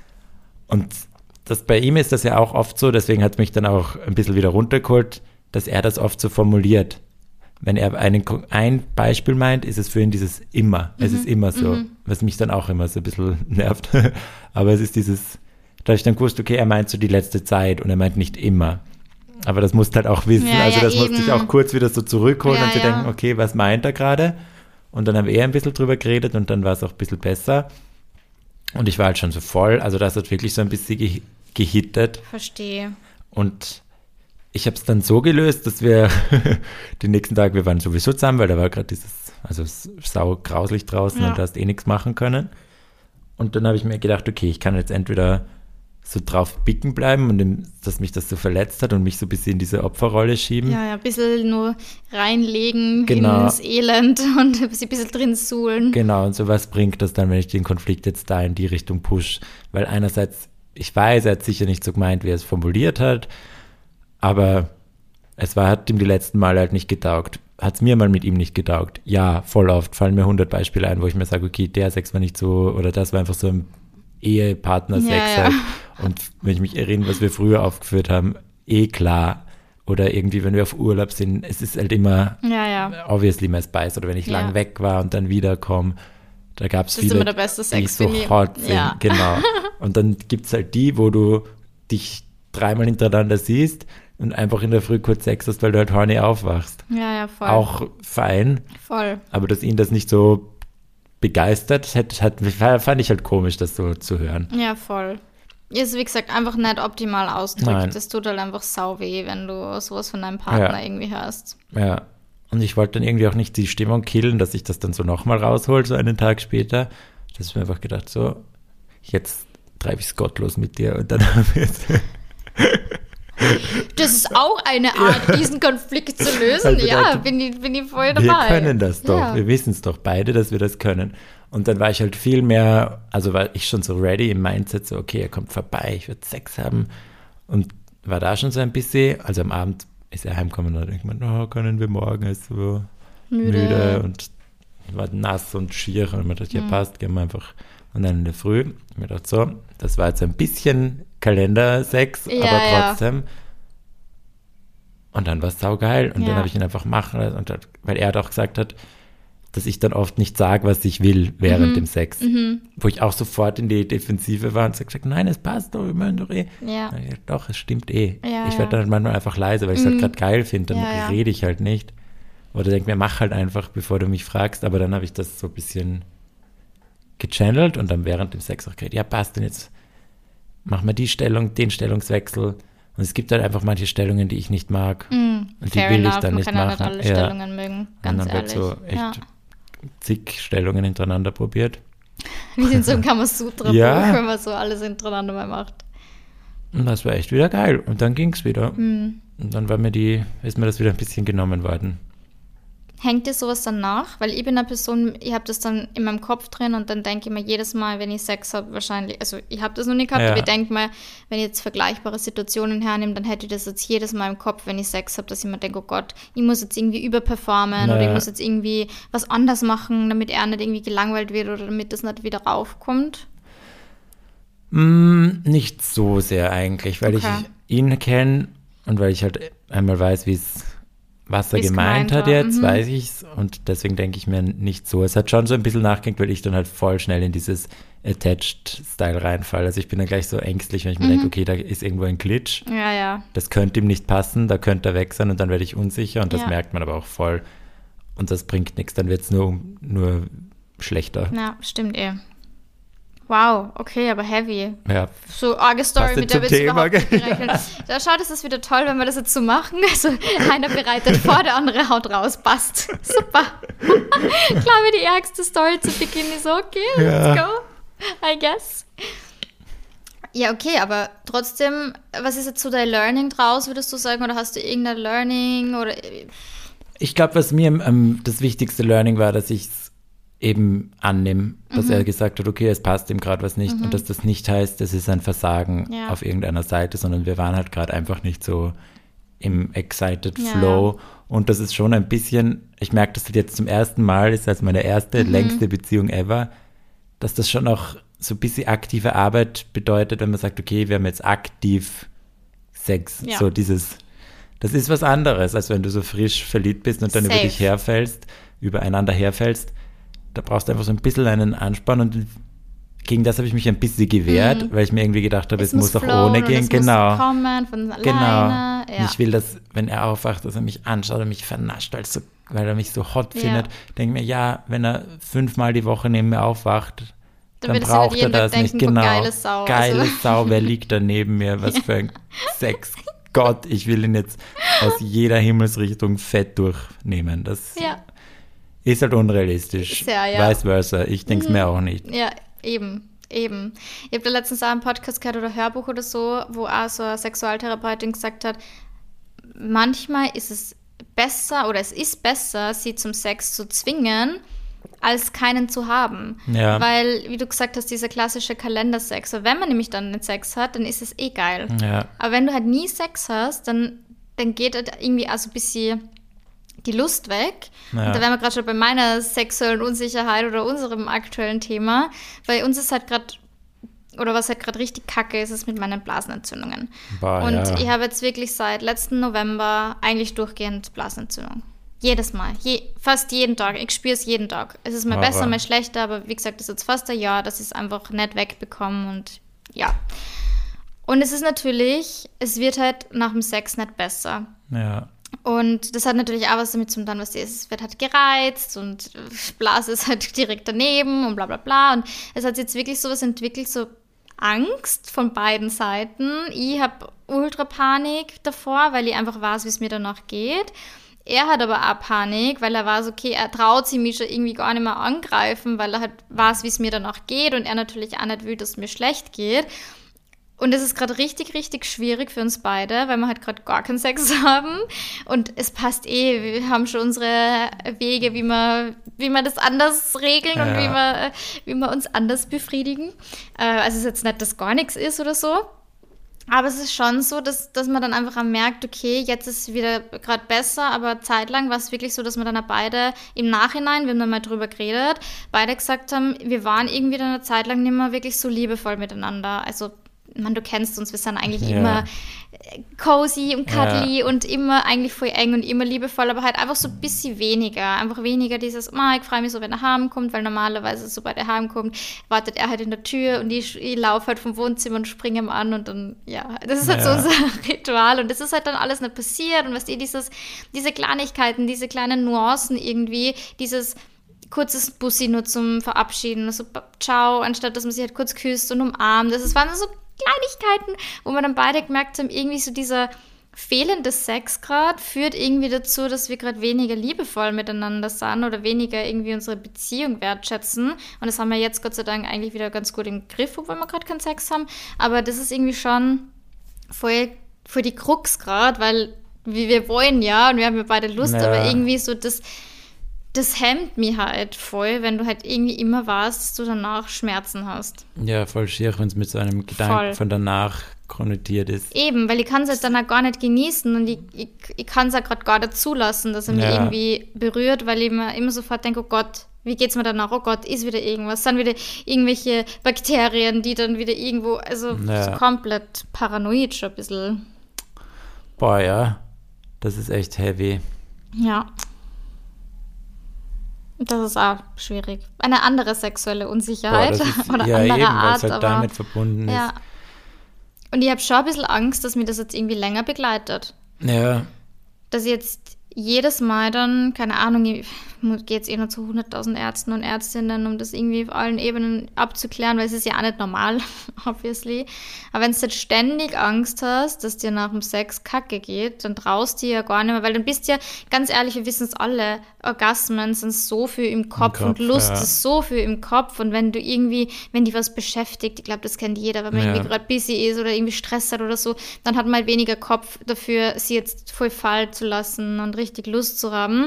Und bei ihm ist das ja auch oft so, deswegen hat es mich dann auch ein bisschen wieder runtergeholt, dass er das oft so formuliert. Wenn er ein Beispiel meint, ist es für ihn dieses immer. Es ist immer so, was mich dann auch immer so ein bisschen nervt. Aber es ist dieses, da habe ich dann gewusst, okay, er meint so die letzte Zeit und er meint nicht immer. Aber das musst du halt auch wissen. Ja, also das eben. musste ich auch kurz wieder so zurückholen und zu ja. denken, okay, was meint er gerade? Und dann haben wir ein bisschen drüber geredet und dann war es auch ein bisschen besser. Und ich war halt schon so voll. Also das hat wirklich so ein bisschen gehittet. Verstehe. Und ich habe es dann so gelöst, dass wir den nächsten Tag, wir waren sowieso zusammen, weil da war gerade sau grauslich draußen und du hast nichts machen können. Und dann habe ich mir gedacht, okay, ich kann jetzt entweder so drauf bicken bleiben und dass mich das so verletzt hat und mich so ein bisschen in diese Opferrolle schieben. Ja, ein bisschen nur reinlegen ins Elend und sie ein bisschen drin suhlen. Genau, und so was bringt das dann, wenn ich den Konflikt jetzt da in die Richtung push? Weil einerseits, ich weiß, er hat sicher nicht so gemeint, wie er es formuliert hat, aber hat ihm die letzten Male halt nicht getaugt. Hat es mir mal mit ihm nicht getaugt? Ja, voll oft. Fallen mir 100 Beispiele ein, wo ich mir sage, okay, der Sex war nicht so, oder das war einfach so ein Ehepartner-Sex halt. Und wenn ich mich erinnere, was wir früher aufgeführt haben, klar. Oder irgendwie, wenn wir auf Urlaub sind, es ist halt immer obviously my spice. Oder wenn ich lang weg war und dann wiederkomme, da gab es viele, das ist immer der beste Sex, die so hot sind. Ja. Genau. Und dann gibt es halt die, wo du dich 3-mal hintereinander siehst und einfach in der Früh kurz Sex hast, weil du halt horny aufwachst. Ja, voll. Auch fein. Voll. Aber dass ihn das nicht so begeistert, fand ich halt komisch, das so zu hören. Ja, voll. Ist, wie gesagt, einfach nicht optimal ausgedrückt. Das tut halt einfach sau weh, wenn du sowas von deinem Partner irgendwie hörst. Ja. Und ich wollte dann irgendwie auch nicht die Stimmung killen, dass ich das dann so nochmal raushole, so einen Tag später. Das ist mir einfach gedacht, so, jetzt treibe ich es gottlos mit dir und dann haben wir jetzt Das ist auch eine Art, diesen Konflikt zu lösen. Also bin ich voll dabei. Wir können das doch. Wir wissen es doch beide, dass wir das können. Und dann war ich halt viel mehr, also war ich schon so ready im Mindset, so okay, er kommt vorbei, ich würde Sex haben. Und war da schon so ein bisschen, also am Abend ist er heimgekommen und dann denkt man, können wir morgen, er ist so müde und war nass und schier. Und man dachte, ja passt, gehen wir einfach. Und dann in der Früh, ich mir gedacht, so, das war jetzt ein bisschen Kalendersex, aber trotzdem. Ja. Und dann war es saugeil. Und dann habe ich ihn einfach machen lassen. Weil er auch gesagt hat, dass ich dann oft nicht sage, was ich will während dem Sex. Wo ich auch sofort in die Defensive war und gesagt, nein, es passt doch, wir mögen doch eh. Ja. Doch, es stimmt eh. Ja, ich werde dann manchmal einfach leise, weil ich es halt gerade geil finde. Dann rede ich halt nicht. Oder denke mir, mach halt einfach, bevor du mich fragst. Aber dann habe ich das so ein bisschen gechannelt und dann während dem Sex auch gesagt, ja passt, und jetzt machen wir die Stellung, den Stellungswechsel. Und es gibt halt einfach manche Stellungen, die ich nicht mag. Und die will ich dann nicht machen. Man kann nicht alle Stellungen mögen, ganz und dann ehrlich. Wird so echt zig Stellungen hintereinander probiert. Wie in so einem Kamasutra-Buch, wenn man so alles hintereinander mal macht. Und das war echt wieder geil. Und dann ging es wieder. Und dann ist mir das wieder ein bisschen genommen worden. Hängt dir sowas dann nach? Weil ich bin eine Person, ich habe das dann in meinem Kopf drin und dann denke ich mir jedes Mal, wenn ich Sex habe, wahrscheinlich, also ich habe das noch nicht gehabt, aber ich denke mir, wenn ich jetzt vergleichbare Situationen hernehme, dann hätte ich das jetzt jedes Mal im Kopf, wenn ich Sex habe, dass ich mir denke, oh Gott, ich muss jetzt irgendwie überperformen oder ich muss jetzt irgendwie was anders machen, damit er nicht irgendwie gelangweilt wird oder damit das nicht wieder raufkommt. Nicht so sehr eigentlich, weil ich ihn kenne und weil ich halt einmal weiß, was er gemeint hat jetzt, weiß ich's. Und deswegen denke ich mir nicht so. Es hat schon so ein bisschen nachgedacht, weil ich dann halt voll schnell in dieses Attached-Style reinfalle. Also ich bin dann gleich so ängstlich, wenn ich mir denke, okay, da ist irgendwo ein Glitch. Ja. Das könnte ihm nicht passen, da könnte er weg sein und dann werde ich unsicher und das merkt man aber auch voll. Und das bringt nichts, dann wird es nur schlechter. Ja, stimmt eh. Wow, okay, aber heavy. Ja. So arge Story, mit der wir jetzt überhaupt nicht gerechnet. Da schaut, es ist wieder toll, wenn wir das jetzt so machen. Also einer bereitet vor, der andere haut raus. Passt. Super. Klar, wie die ärgste Story zu Beginn ist so, okay, let's go, I guess. Ja, okay, aber trotzdem, was ist jetzt so dein Learning draus, würdest du sagen? Oder hast du irgendein Learning? Oder? Ich glaube, was mir das wichtigste Learning war, dass ich es eben annehme, dass er gesagt hat, okay, es passt ihm gerade was nicht und dass das nicht heißt, es ist ein Versagen auf irgendeiner Seite, sondern wir waren halt gerade einfach nicht so im excited Flow und das ist schon ein bisschen, ich merke, dass das jetzt zum ersten Mal ist, als meine erste, längste Beziehung ever, dass das schon auch so ein bisschen aktive Arbeit bedeutet, wenn man sagt, okay, wir haben jetzt aktiv Sex, so dieses, das ist was anderes, als wenn du so frisch verliebt bist und dann übereinander herfällst. Da brauchst du einfach so ein bisschen einen Anspann und gegen das habe ich mich ein bisschen gewehrt, weil ich mir irgendwie gedacht habe, es muss auch ohne gehen. Genau. Muss kommen von alleine. Ja. Ich will, dass, wenn er aufwacht, dass er mich anschaut und mich vernascht, weil er mich so hot findet. Denke mir, ja, wenn er 5-mal die Woche neben mir aufwacht, dann braucht er das nicht. Genau. Geile Sau, wer liegt da neben mir? Was für ein Sex. Gott, ich will ihn jetzt aus jeder Himmelsrichtung fett durchnehmen. Das ist halt unrealistisch. Vice versa. Ich denke es mir auch nicht. Ja, eben. Ich habe da letztens auch einen Podcast gehört oder Hörbuch oder so, wo auch so eine Sexualtherapeutin gesagt hat, manchmal ist es besser oder es ist besser, sie zum Sex zu zwingen, als keinen zu haben. Ja. Weil, wie du gesagt hast, dieser klassische Kalendersex, wenn man nämlich dann einen Sex hat, dann ist es eh geil. Ja. Aber wenn du halt nie Sex hast, dann geht halt irgendwie auch so ein bisschen die Lust weg. Ja. Und da wären wir gerade schon bei meiner sexuellen Unsicherheit oder unserem aktuellen Thema. Bei uns ist halt gerade, oder was halt gerade richtig kacke ist, ist mit meinen Blasenentzündungen. Und ich habe jetzt wirklich seit letzten November eigentlich durchgehend Blasenentzündung. Jedes Mal, fast jeden Tag. Ich spüre es jeden Tag. Es ist mal besser, mal schlechter, aber wie gesagt, das ist jetzt fast ein Jahr, dass ich es einfach nicht wegbekomme und ja. Und es ist natürlich, es wird halt nach dem Sex nicht besser. Ja. Und das hat natürlich auch was damit zu tun, was es wird halt gereizt und Blase ist halt direkt daneben und bla bla bla. Und es hat jetzt wirklich sowas entwickelt, so Angst von beiden Seiten. Ich habe ultra Panik davor, weil ich einfach weiß, wie es mir danach geht. Er hat aber auch Panik, weil er weiß, okay, er traut sich mich schon irgendwie gar nicht mehr angreifen, weil er halt weiß, wie es mir danach geht und er natürlich auch nicht will, dass es mir schlecht geht. Und es ist gerade richtig, richtig schwierig für uns beide, weil wir halt gerade gar keinen Sex haben. Und es passt wir haben schon unsere Wege, wie wir das anders regeln und wie wir uns anders befriedigen. Also es ist jetzt nicht, dass gar nichts ist oder so. Aber es ist schon so, dass man dann einfach merkt, okay, jetzt ist es wieder gerade besser, aber zeitlang war es wirklich so, dass wir dann auch beide im Nachhinein, wir haben dann mal drüber geredet, beide gesagt haben, wir waren irgendwie dann eine Zeit lang nicht mehr wirklich so liebevoll miteinander. Also, du kennst uns, wir sind eigentlich immer cozy und cuddly und immer eigentlich voll eng und immer liebevoll, aber halt einfach so ein bisschen weniger. Einfach weniger dieses, ich freue mich so, wenn er heimkommt, weil normalerweise, sobald er heimkommt, wartet er halt in der Tür und ich laufe halt vom Wohnzimmer und springe ihm an und dann, das ist halt so unser Ritual und das ist halt dann alles nicht passiert und weißt du, diese Kleinigkeiten, diese kleinen Nuancen irgendwie, dieses kurzes Bussi nur zum Verabschieden, also ciao, anstatt dass man sich halt kurz küsst und umarmt. Das waren so Kleinigkeiten, wo wir dann beide gemerkt haben, irgendwie so dieser fehlende Sex gerade führt irgendwie dazu, dass wir gerade weniger liebevoll miteinander sind oder weniger irgendwie unsere Beziehung wertschätzen. Und das haben wir jetzt Gott sei Dank eigentlich wieder ganz gut im Griff, obwohl wir gerade keinen Sex haben. Aber das ist irgendwie schon voll die Krux gerade, weil wir wollen und wir haben ja beide Lust, aber irgendwie so das hemmt mich halt voll, wenn du halt irgendwie immer weißt, dass du danach Schmerzen hast. Ja, voll schier, wenn es mit so einem Gedanken von danach konnotiert ist. Eben, weil ich kann es halt danach gar nicht genießen und ich kann es auch gerade gar nicht zulassen, dass er mich irgendwie berührt, weil ich mir immer sofort denke, oh Gott, wie geht's mir danach? Oh Gott, ist wieder irgendwas? Sind wieder irgendwelche Bakterien, die dann wieder irgendwo, also so komplett paranoid schon ein bisschen. Boah, ja, das ist echt heavy. Ja. Das ist auch schwierig. Eine andere sexuelle Unsicherheit oder andere Art. Weil es halt damit verbunden ist. Ja. Und ich habe schon ein bisschen Angst, dass mir das jetzt irgendwie länger begleitet. Ja. Dass ich jetzt jedes Mal dann, keine Ahnung, ich gehe jetzt noch zu 100.000 Ärzten und Ärztinnen, um das irgendwie auf allen Ebenen abzuklären, weil es ist ja auch nicht normal, obviously. Aber wenn du jetzt ständig Angst hast, dass dir nach dem Sex kacke geht, dann traust du dir ja gar nicht mehr, weil dann bist du ja, ganz ehrlich, wir wissen es alle, Orgasmen sind so viel im Kopf und Lust ist so viel im Kopf und wenn die was beschäftigt, ich glaube, das kennt jeder, wenn man irgendwie gerade busy ist oder irgendwie Stress hat oder so, dann hat man halt weniger Kopf dafür, sie jetzt voll fallen zu lassen und richtig Lust zu haben.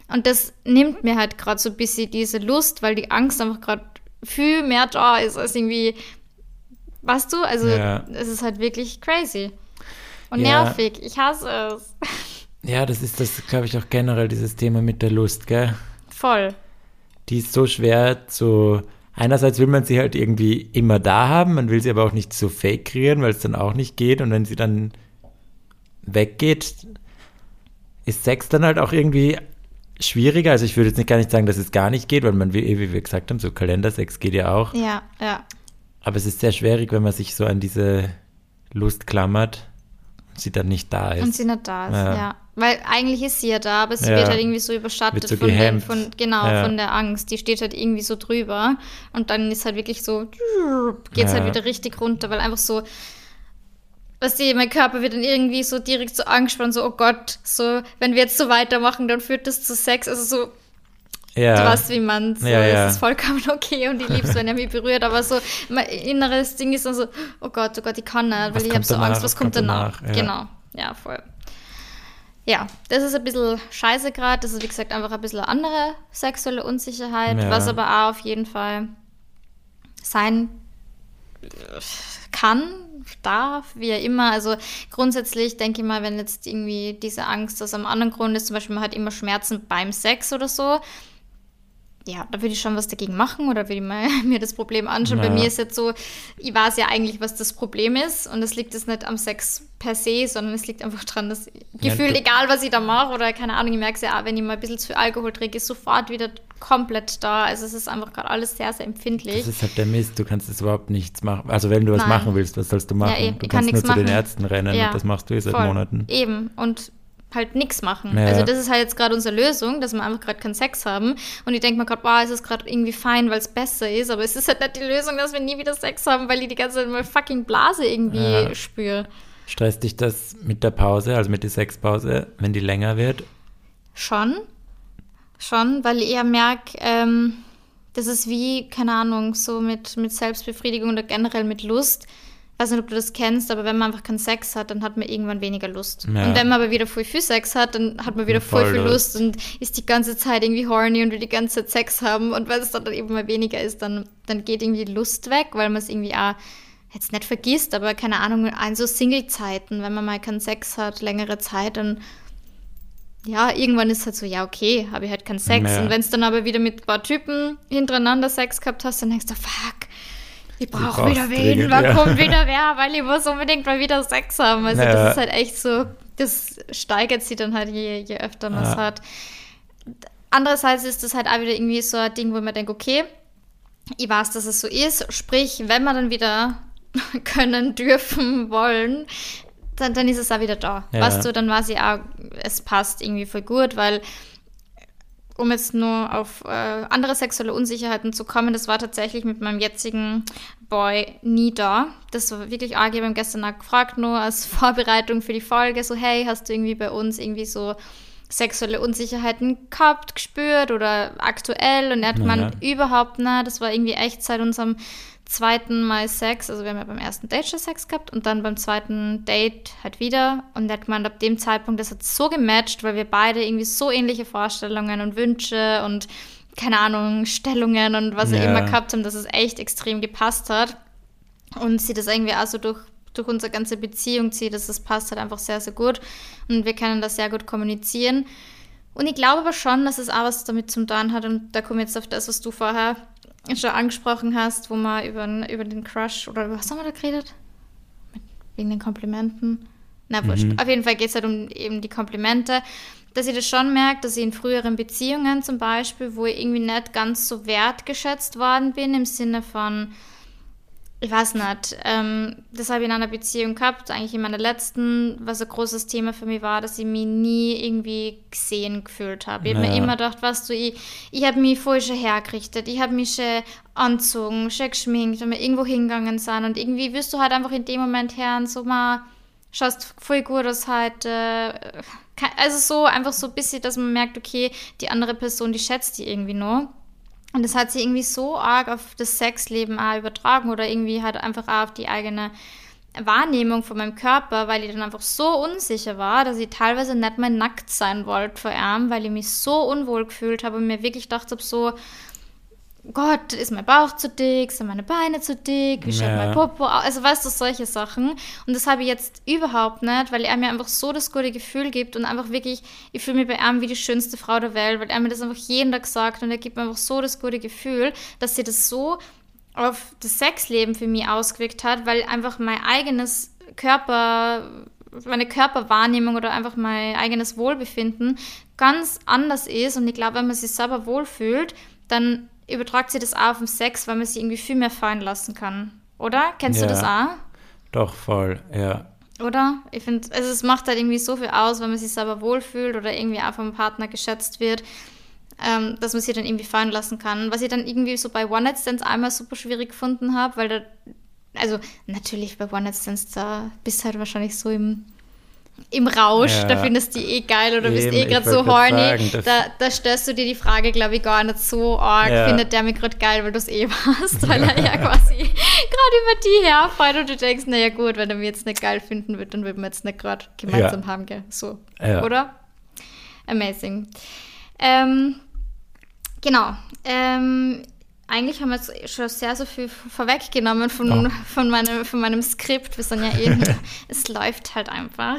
Und das nimmt mir halt gerade so ein bisschen diese Lust, weil die Angst einfach gerade viel mehr da ist als irgendwie, weißt du? Also es ist halt wirklich crazy und nervig. Ich hasse es. Ja, das ist das, glaube ich, auch generell dieses Thema mit der Lust, gell? Voll. Die ist so schwer zu... Einerseits will man sie halt irgendwie immer da haben, man will sie aber auch nicht so fake kreieren, weil es dann auch nicht geht. Und wenn sie dann weggeht, ist Sex dann halt auch irgendwie schwieriger. Also ich würde jetzt gar nicht sagen, dass es gar nicht geht, weil man, wie wir gesagt haben, so Kalendersex geht ja auch. Ja. Aber es ist sehr schwierig, wenn man sich so an diese Lust klammert und sie dann nicht da ist. Und sie nicht da ist, ja. Weil eigentlich ist sie ja da, aber sie wird halt irgendwie so überschattet so von von der Angst. Die steht halt irgendwie so drüber und dann ist halt wirklich so, geht's halt wieder richtig runter, weil einfach so, weißt du, mein Körper wird dann irgendwie so direkt so angespannt, so, oh Gott, so, wenn wir jetzt so weitermachen, dann führt das zu Sex, also so, du weißt, wie man so, es ist vollkommen okay und ich lieb's, wenn er mich berührt, aber so, mein inneres Ding ist dann so, oh Gott, ich kann nicht, weil ich habe so Angst, was kommt danach? Ja. Genau, ja, voll. Ja, das ist ein bisschen scheiße gerade. Das ist, wie gesagt, einfach ein bisschen eine andere sexuelle Unsicherheit, was aber auch auf jeden Fall sein kann, darf, wie immer. Also grundsätzlich denke ich mal, wenn jetzt irgendwie diese Angst aus einem anderen Grund ist, zum Beispiel man hat immer Schmerzen beim Sex oder so, ja, da würde ich schon was dagegen machen oder würde ich mir das Problem anschauen. Bei mir ist jetzt so, ich weiß ja eigentlich, was das Problem ist und es liegt jetzt nicht am Sex per se, sondern es liegt einfach dran, dass gefühlt, egal was ich da mache oder keine Ahnung, ich merke es ja auch, wenn ich mal ein bisschen zu viel Alkohol trinke, ist sofort wieder komplett da. Also es ist einfach gerade alles sehr, sehr empfindlich. Das ist halt der Mist, du kannst jetzt überhaupt nichts machen. Also wenn du was machen willst, was sollst du machen? Ja, du kannst nur zu den Ärzten rennen und das machst du seit Monaten. Eben, und halt nichts machen. Ja. Also das ist halt jetzt gerade unsere Lösung, dass wir einfach gerade keinen Sex haben. Und ich denke mir gerade, es ist gerade irgendwie fein, weil es besser ist. Aber es ist halt nicht die Lösung, dass wir nie wieder Sex haben, weil ich die ganze Zeit mal fucking Blase irgendwie spüre. Stresst dich das mit der Pause, also mit der Sexpause, wenn die länger wird? Schon, weil ich eher merke, das ist wie, keine Ahnung, so mit Selbstbefriedigung oder generell mit Lust. Ich weiß nicht, ob du das kennst, aber wenn man einfach keinen Sex hat, dann hat man irgendwann weniger Lust. Ja. Und wenn man aber wieder voll viel Sex hat, dann hat man wieder voll viel Lust und ist die ganze Zeit irgendwie horny und will die ganze Zeit Sex haben. Und wenn es dann eben mal weniger ist, dann geht irgendwie die Lust weg, weil man es irgendwie auch jetzt nicht vergisst, aber keine Ahnung, an so Single-Zeiten, wenn man mal keinen Sex hat, längere Zeit, dann ja, irgendwann ist halt so, ja, okay, habe ich halt keinen Sex. Ja. Und wenn es dann aber wieder mit ein paar Typen hintereinander Sex gehabt hast, dann denkst du, fuck, ich brauche wieder wen, wann kommt wieder wer, weil ich muss unbedingt mal wieder Sex haben. Also das ist halt echt so, das steigert sich dann halt, je öfter man es hat. Andererseits ist das halt auch wieder irgendwie so ein Ding, wo man denkt, okay, ich weiß, dass es so ist, sprich, wenn wir dann wieder können, dürfen, wollen, dann ist es auch wieder da. Ja. Weißt du, dann weiß ich auch, es passt irgendwie voll gut, weil um jetzt nur auf andere sexuelle Unsicherheiten zu kommen, das war tatsächlich mit meinem jetzigen Boy nie da. Das war wirklich arg. Ich habe ihn gestern auch gefragt, nur als Vorbereitung für die Folge, so hey, hast du irgendwie bei uns irgendwie so sexuelle Unsicherheiten gehabt, gespürt oder aktuell? Und er hat gemeint, überhaupt nicht. Das war irgendwie echt seit unserem zweiten Mal Sex, also wir haben ja beim ersten Date schon Sex gehabt und dann beim zweiten Date halt wieder und er hat gemeint, ab dem Zeitpunkt, das hat so gematcht, weil wir beide irgendwie so ähnliche Vorstellungen und Wünsche und keine Ahnung, Stellungen und was wir immer gehabt haben, dass es echt extrem gepasst hat und sie das irgendwie auch so durch unsere ganze Beziehung zieht, dass das passt halt einfach sehr, sehr gut und wir können das sehr gut kommunizieren und ich glaube aber schon, dass es auch was damit zu tun hat und da komme ich jetzt auf das, was du vorher schon angesprochen hast, wo wir über den Crush oder über was haben wir da geredet? Wegen den Komplimenten? Na, wurscht. Auf jeden Fall geht es halt um eben die Komplimente, dass ich das schon merke, dass ich in früheren Beziehungen zum Beispiel, wo ich irgendwie nicht ganz so wertgeschätzt worden bin, im Sinne von, ich weiß nicht, das habe ich in einer Beziehung gehabt, eigentlich in meiner letzten, was ein großes Thema für mich war, dass ich mich nie irgendwie gesehen gefühlt habe. Ich habe mir immer gedacht, weißt du, ich habe mich voll schon hergerichtet, ich habe mich schon angezogen, schon geschminkt, wenn wir irgendwo hingegangen sind und irgendwie wirst du halt einfach in dem Moment hören, so mal, schaust voll gut aus heute, also so einfach so ein bisschen, dass man merkt, okay, die andere Person, die schätzt die irgendwie noch. Und das hat sich irgendwie so arg auf das Sexleben auch übertragen oder irgendwie halt einfach auch auf die eigene Wahrnehmung von meinem Körper, weil ich dann einfach so unsicher war, dass ich teilweise nicht mehr nackt sein wollte vor ihm, weil ich mich so unwohl gefühlt habe und mir wirklich gedacht habe, so, Gott, ist mein Bauch zu dick, sind meine Beine zu dick, wie schaut mein Popo aus? Also weißt du, solche Sachen. Und das habe ich jetzt überhaupt nicht, weil er mir einfach so das gute Gefühl gibt und einfach wirklich, ich fühle mich bei ihm wie die schönste Frau der Welt, weil er mir das einfach jeden Tag sagt und er gibt mir einfach so das gute Gefühl, dass sie das so auf das Sexleben für mich ausgewirkt hat, weil einfach mein eigenes meine Körperwahrnehmung oder einfach mein eigenes Wohlbefinden ganz anders ist. Und ich glaube, wenn man sich selber wohlfühlt, dann übertragt sie das auch auf den Sex, weil man sich irgendwie viel mehr fallen lassen kann. Oder? Kennst du das auch? Doch, voll, ja. Oder? Ich finde, also es macht halt irgendwie so viel aus, wenn man sich selber wohlfühlt oder irgendwie auch vom Partner geschätzt wird, dass man sich dann irgendwie fallen lassen kann. Was ich dann irgendwie so bei One-Night-Stands einmal super schwierig gefunden habe, weil da, also natürlich bei One-Night-Stands, da bist du halt wahrscheinlich so im Rausch, da findest du die eh geil oder bist eh gerade so horny. Da stellst du dir die Frage, glaube ich, gar nicht so arg, findet der mich gerade geil, weil du es eh warst, weil er ja quasi gerade über die herfällt und du denkst, naja gut, wenn er mich jetzt nicht geil finden wird, dann würden wir jetzt nicht gerade gemeinsam haben, gell? So, oder? Amazing. Genau. Eigentlich haben wir jetzt schon sehr, sehr viel vorweggenommen von meinem Skript. Wir sind ja es läuft halt einfach.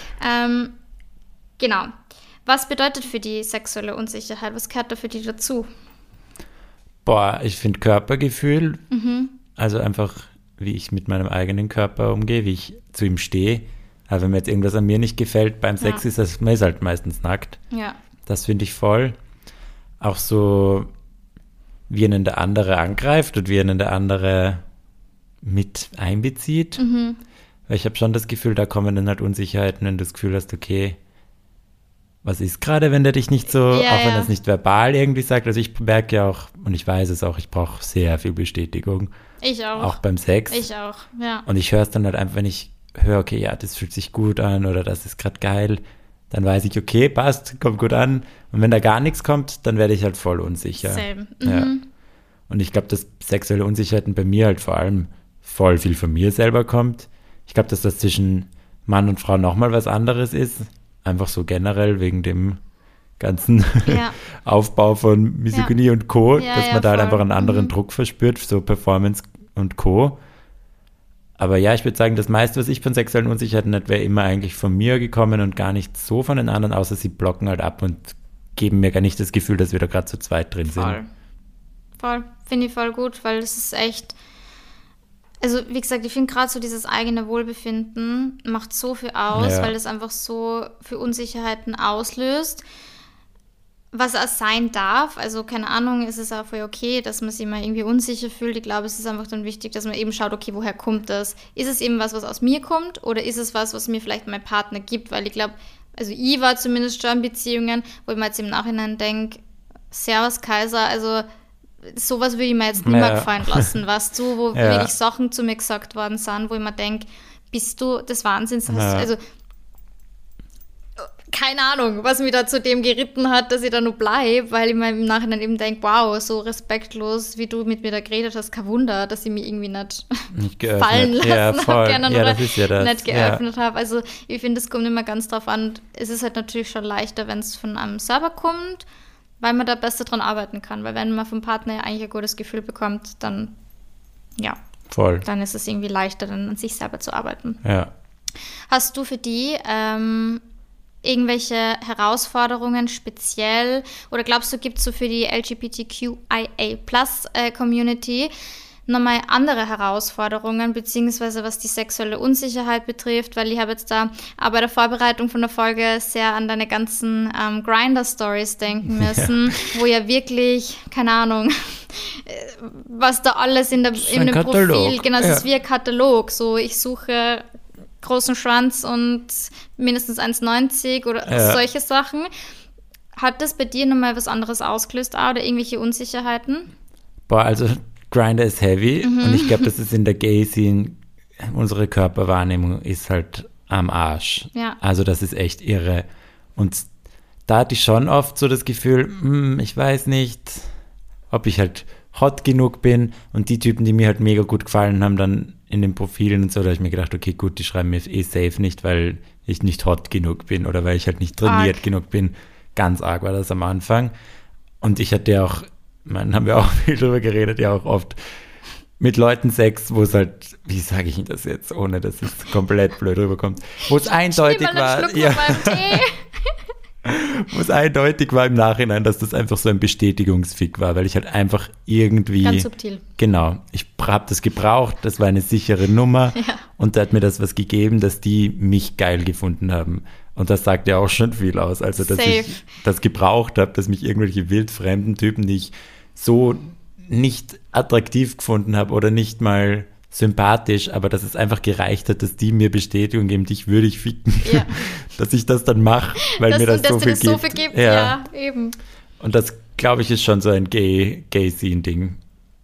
Genau. Was bedeutet für die sexuelle Unsicherheit? Was gehört da für die dazu? Boah, ich finde Körpergefühl, also einfach, wie ich mit meinem eigenen Körper umgehe, wie ich zu ihm stehe. Aber wenn mir jetzt irgendwas an mir nicht gefällt, beim Sex man ist halt meistens nackt. Ja. Das finde ich voll. Auch so, wie einen der andere angreift und wie einen der andere mit einbezieht. Weil ich habe schon das Gefühl, da kommen dann halt Unsicherheiten, wenn du das Gefühl hast, okay, was ist gerade, wenn der dich nicht so, auch wenn er es nicht verbal irgendwie sagt. Also ich merke ja auch, und ich weiß es auch, ich brauche sehr viel Bestätigung. Ich auch. Auch beim Sex. Ich auch, ja. Und ich höre es dann halt einfach, wenn ich höre, okay, ja, das fühlt sich gut an oder das ist gerade geil, dann weiß ich, okay, passt, kommt gut an. Und wenn da gar nichts kommt, dann werde ich halt voll unsicher. Same. Ja. Und ich glaube, dass sexuelle Unsicherheiten bei mir halt vor allem voll viel von mir selber kommt. Ich glaube, dass das zwischen Mann und Frau nochmal was anderes ist. Einfach so generell wegen dem ganzen Aufbau von Misogynie und Co., dass man da halt einfach einen anderen Druck verspürt, so Performance und Co. Aber ja, ich würde sagen, das meiste, was ich von sexuellen Unsicherheiten hatte, wäre immer eigentlich von mir gekommen und gar nicht so von den anderen, außer sie blocken halt ab und geben mir gar nicht das Gefühl, dass wir da gerade zu zweit drin sind. Voll. Finde ich voll gut, weil das ist echt, also wie gesagt, ich finde gerade so dieses eigene Wohlbefinden macht so viel aus, weil das einfach so für Unsicherheiten auslöst. Was auch sein darf, also keine Ahnung, ist es auch voll okay, dass man sich mal irgendwie unsicher fühlt. Ich glaube, es ist einfach dann wichtig, dass man eben schaut, okay, woher kommt das? Ist es eben was aus mir kommt oder ist es was mir vielleicht mein Partner gibt? Weil ich glaube, also ich war zumindest schon in Beziehungen, wo ich mir jetzt im Nachhinein denke, Servus Kaiser, also sowas würde ich mir jetzt nicht mehr gefallen lassen, weißt du, wo wirklich Sachen zu mir gesagt worden sind, wo ich mir denke, bist du des Wahnsinns? Also keine Ahnung, was mich da zu dem geritten hat, dass ich da nur bleibe, weil ich mir im Nachhinein eben denke, wow, so respektlos, wie du mit mir da geredet hast, kein Wunder, dass ich mich irgendwie nicht fallen lassen habe, nicht geöffnet habe. Also ich finde, es kommt immer ganz drauf an. Es ist halt natürlich schon leichter, wenn es von einem selber kommt, weil man da besser dran arbeiten kann. Weil wenn man vom Partner ja eigentlich ein gutes Gefühl bekommt, dann dann ist es irgendwie leichter, dann an sich selber zu arbeiten. Ja. Hast du für die irgendwelche Herausforderungen speziell oder glaubst du, gibt es so für die LGBTQIA+-Community nochmal andere Herausforderungen, beziehungsweise was die sexuelle Unsicherheit betrifft, weil ich habe jetzt da auch bei der Vorbereitung von der Folge sehr an deine ganzen Grindr-Stories denken müssen, wo ja wirklich, keine Ahnung, was da alles in dem Profil, genau, es ist wie ein Katalog, so ich suche großen Schwanz und mindestens 1,90 oder solche Sachen. Hat das bei dir nochmal was anderes ausgelöst oder irgendwelche Unsicherheiten? Boah, also Grindr ist heavy und ich glaube, das ist in der Gay-Scene, unsere Körperwahrnehmung ist halt am Arsch. Ja. Also das ist echt irre. Und da hatte ich schon oft so das Gefühl, ich weiß nicht, ob ich halt hot genug bin und die Typen, die mir halt mega gut gefallen haben, dann in den Profilen und so, da habe ich mir gedacht, okay, gut, die schreiben mir safe nicht, weil ich nicht hot genug bin oder weil ich halt nicht trainiert genug bin. Ganz arg war das am Anfang. Und ich hatte ja auch, haben wir auch viel drüber geredet, ja auch oft mit Leuten Sex, wo es halt, wie sage ich Ihnen das jetzt, ohne dass es komplett blöd rüberkommt, wo es eindeutig war, wo es eindeutig war im Nachhinein, dass das einfach so ein Bestätigungsfick war, weil ich halt einfach irgendwie, ganz subtil. Genau, ich habe das gebraucht, das war eine sichere Nummer und da hat mir das was gegeben, dass die mich geil gefunden haben. Und das sagt ja auch schon viel aus, also dass ich das gebraucht habe, dass mich irgendwelche wildfremden Typen, die ich so nicht attraktiv gefunden habe oder nicht mal sympathisch, aber dass es einfach gereicht hat, dass die mir Bestätigung geben, dich würde ich ficken, dass ich das dann mache, weil mir das so viel gibt. Ja, eben. Und das, glaube ich, ist schon so ein Gay-Scene-Ding.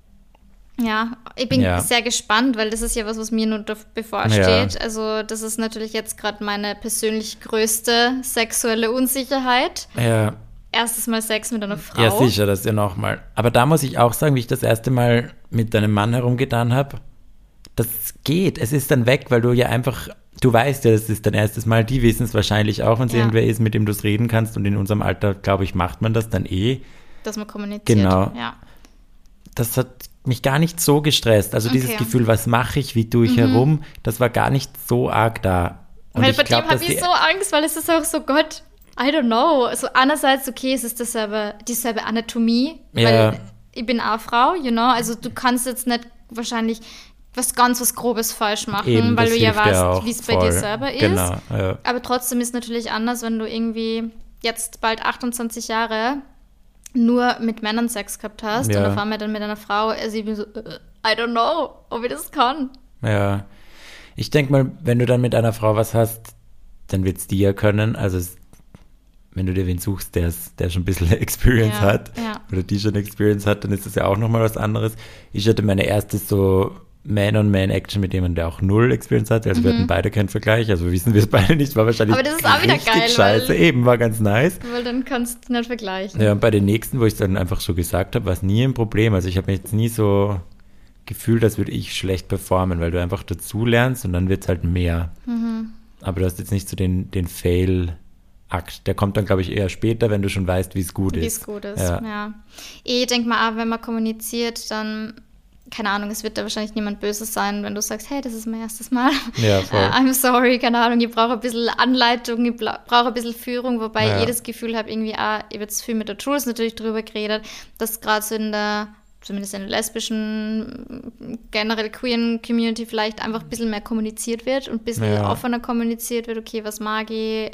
Ja, ich bin sehr gespannt, weil das ist ja was mir nur bevorsteht. Also das ist natürlich jetzt gerade meine persönlich größte sexuelle Unsicherheit. Ja. Erstes Mal Sex mit einer Frau. Ja, sicher, das ist ja nochmal. Aber da muss ich auch sagen, wie ich das erste Mal mit deinem Mann herumgetan habe, das geht. Es ist dann weg, weil du ja einfach, du weißt ja, das ist dein erstes Mal. Die wissen es wahrscheinlich auch, wenn es irgendwer ist, mit dem du es reden kannst. Und in unserem Alter, glaube ich, macht man das dann Dass man kommuniziert. Genau. Ja. Das hat mich gar nicht so gestresst. Also dieses Gefühl, was mache ich, wie tue ich herum, das war gar nicht so arg da. Und weil bei dem habe ich so Angst, weil es ist auch so, Gott, I don't know. Also einerseits, okay, es ist dieselbe Anatomie, weil ich bin auch Frau, also du kannst jetzt nicht wahrscheinlich was Grobes falsch machen, eben, weil du ja weißt, wie es bei dir selber ist. Genau, ja. Aber trotzdem ist es natürlich anders, wenn du irgendwie jetzt bald 28 Jahre nur mit Männern Sex gehabt hast und auf einmal dann mit einer Frau, also ich bin so, I don't know, ob ich das kann. Ja, ich denke mal, wenn du dann mit einer Frau was hast, dann wird es die ja können, also wenn du dir wen suchst, der schon ein bisschen Experience hat oder die schon Experience hat, dann ist das ja auch nochmal was anderes. Ich hatte meine erste so Man-on-Man-Action mit jemandem, der auch null Experience hatte. Also wir hatten beide keinen Vergleich, also wissen wir es beide nicht. War wahrscheinlich aber das ist auch wieder geil, scheiße. Eben, war ganz nice. Weil dann kannst du nicht vergleichen. Ja, und bei den nächsten, wo ich es dann einfach so gesagt habe, war es nie ein Problem. Also ich habe mich jetzt nie so gefühlt, als würde ich schlecht performen, weil du einfach dazu lernst und dann wird es halt mehr. Aber du hast jetzt nicht so den Fail-Akt. Der kommt dann, glaube ich, eher später, wenn du schon weißt, wie es gut ist. Wie es gut ist, ja. Ich denke mal auch, wenn man kommuniziert, dann, keine Ahnung, es wird da wahrscheinlich niemand Böses sein, wenn du sagst, hey, das ist mein erstes Mal. Ja, voll. I'm sorry, keine Ahnung, ich brauche ein bisschen Anleitung, ich brauche ein bisschen Führung, wobei ich jedes Gefühl habe, irgendwie, ich habe jetzt viel mit der Jules natürlich drüber geredet, dass gerade so zumindest in der lesbischen, generell queeren Community vielleicht einfach ein bisschen mehr kommuniziert wird und ein bisschen offener kommuniziert wird, okay, was mag ich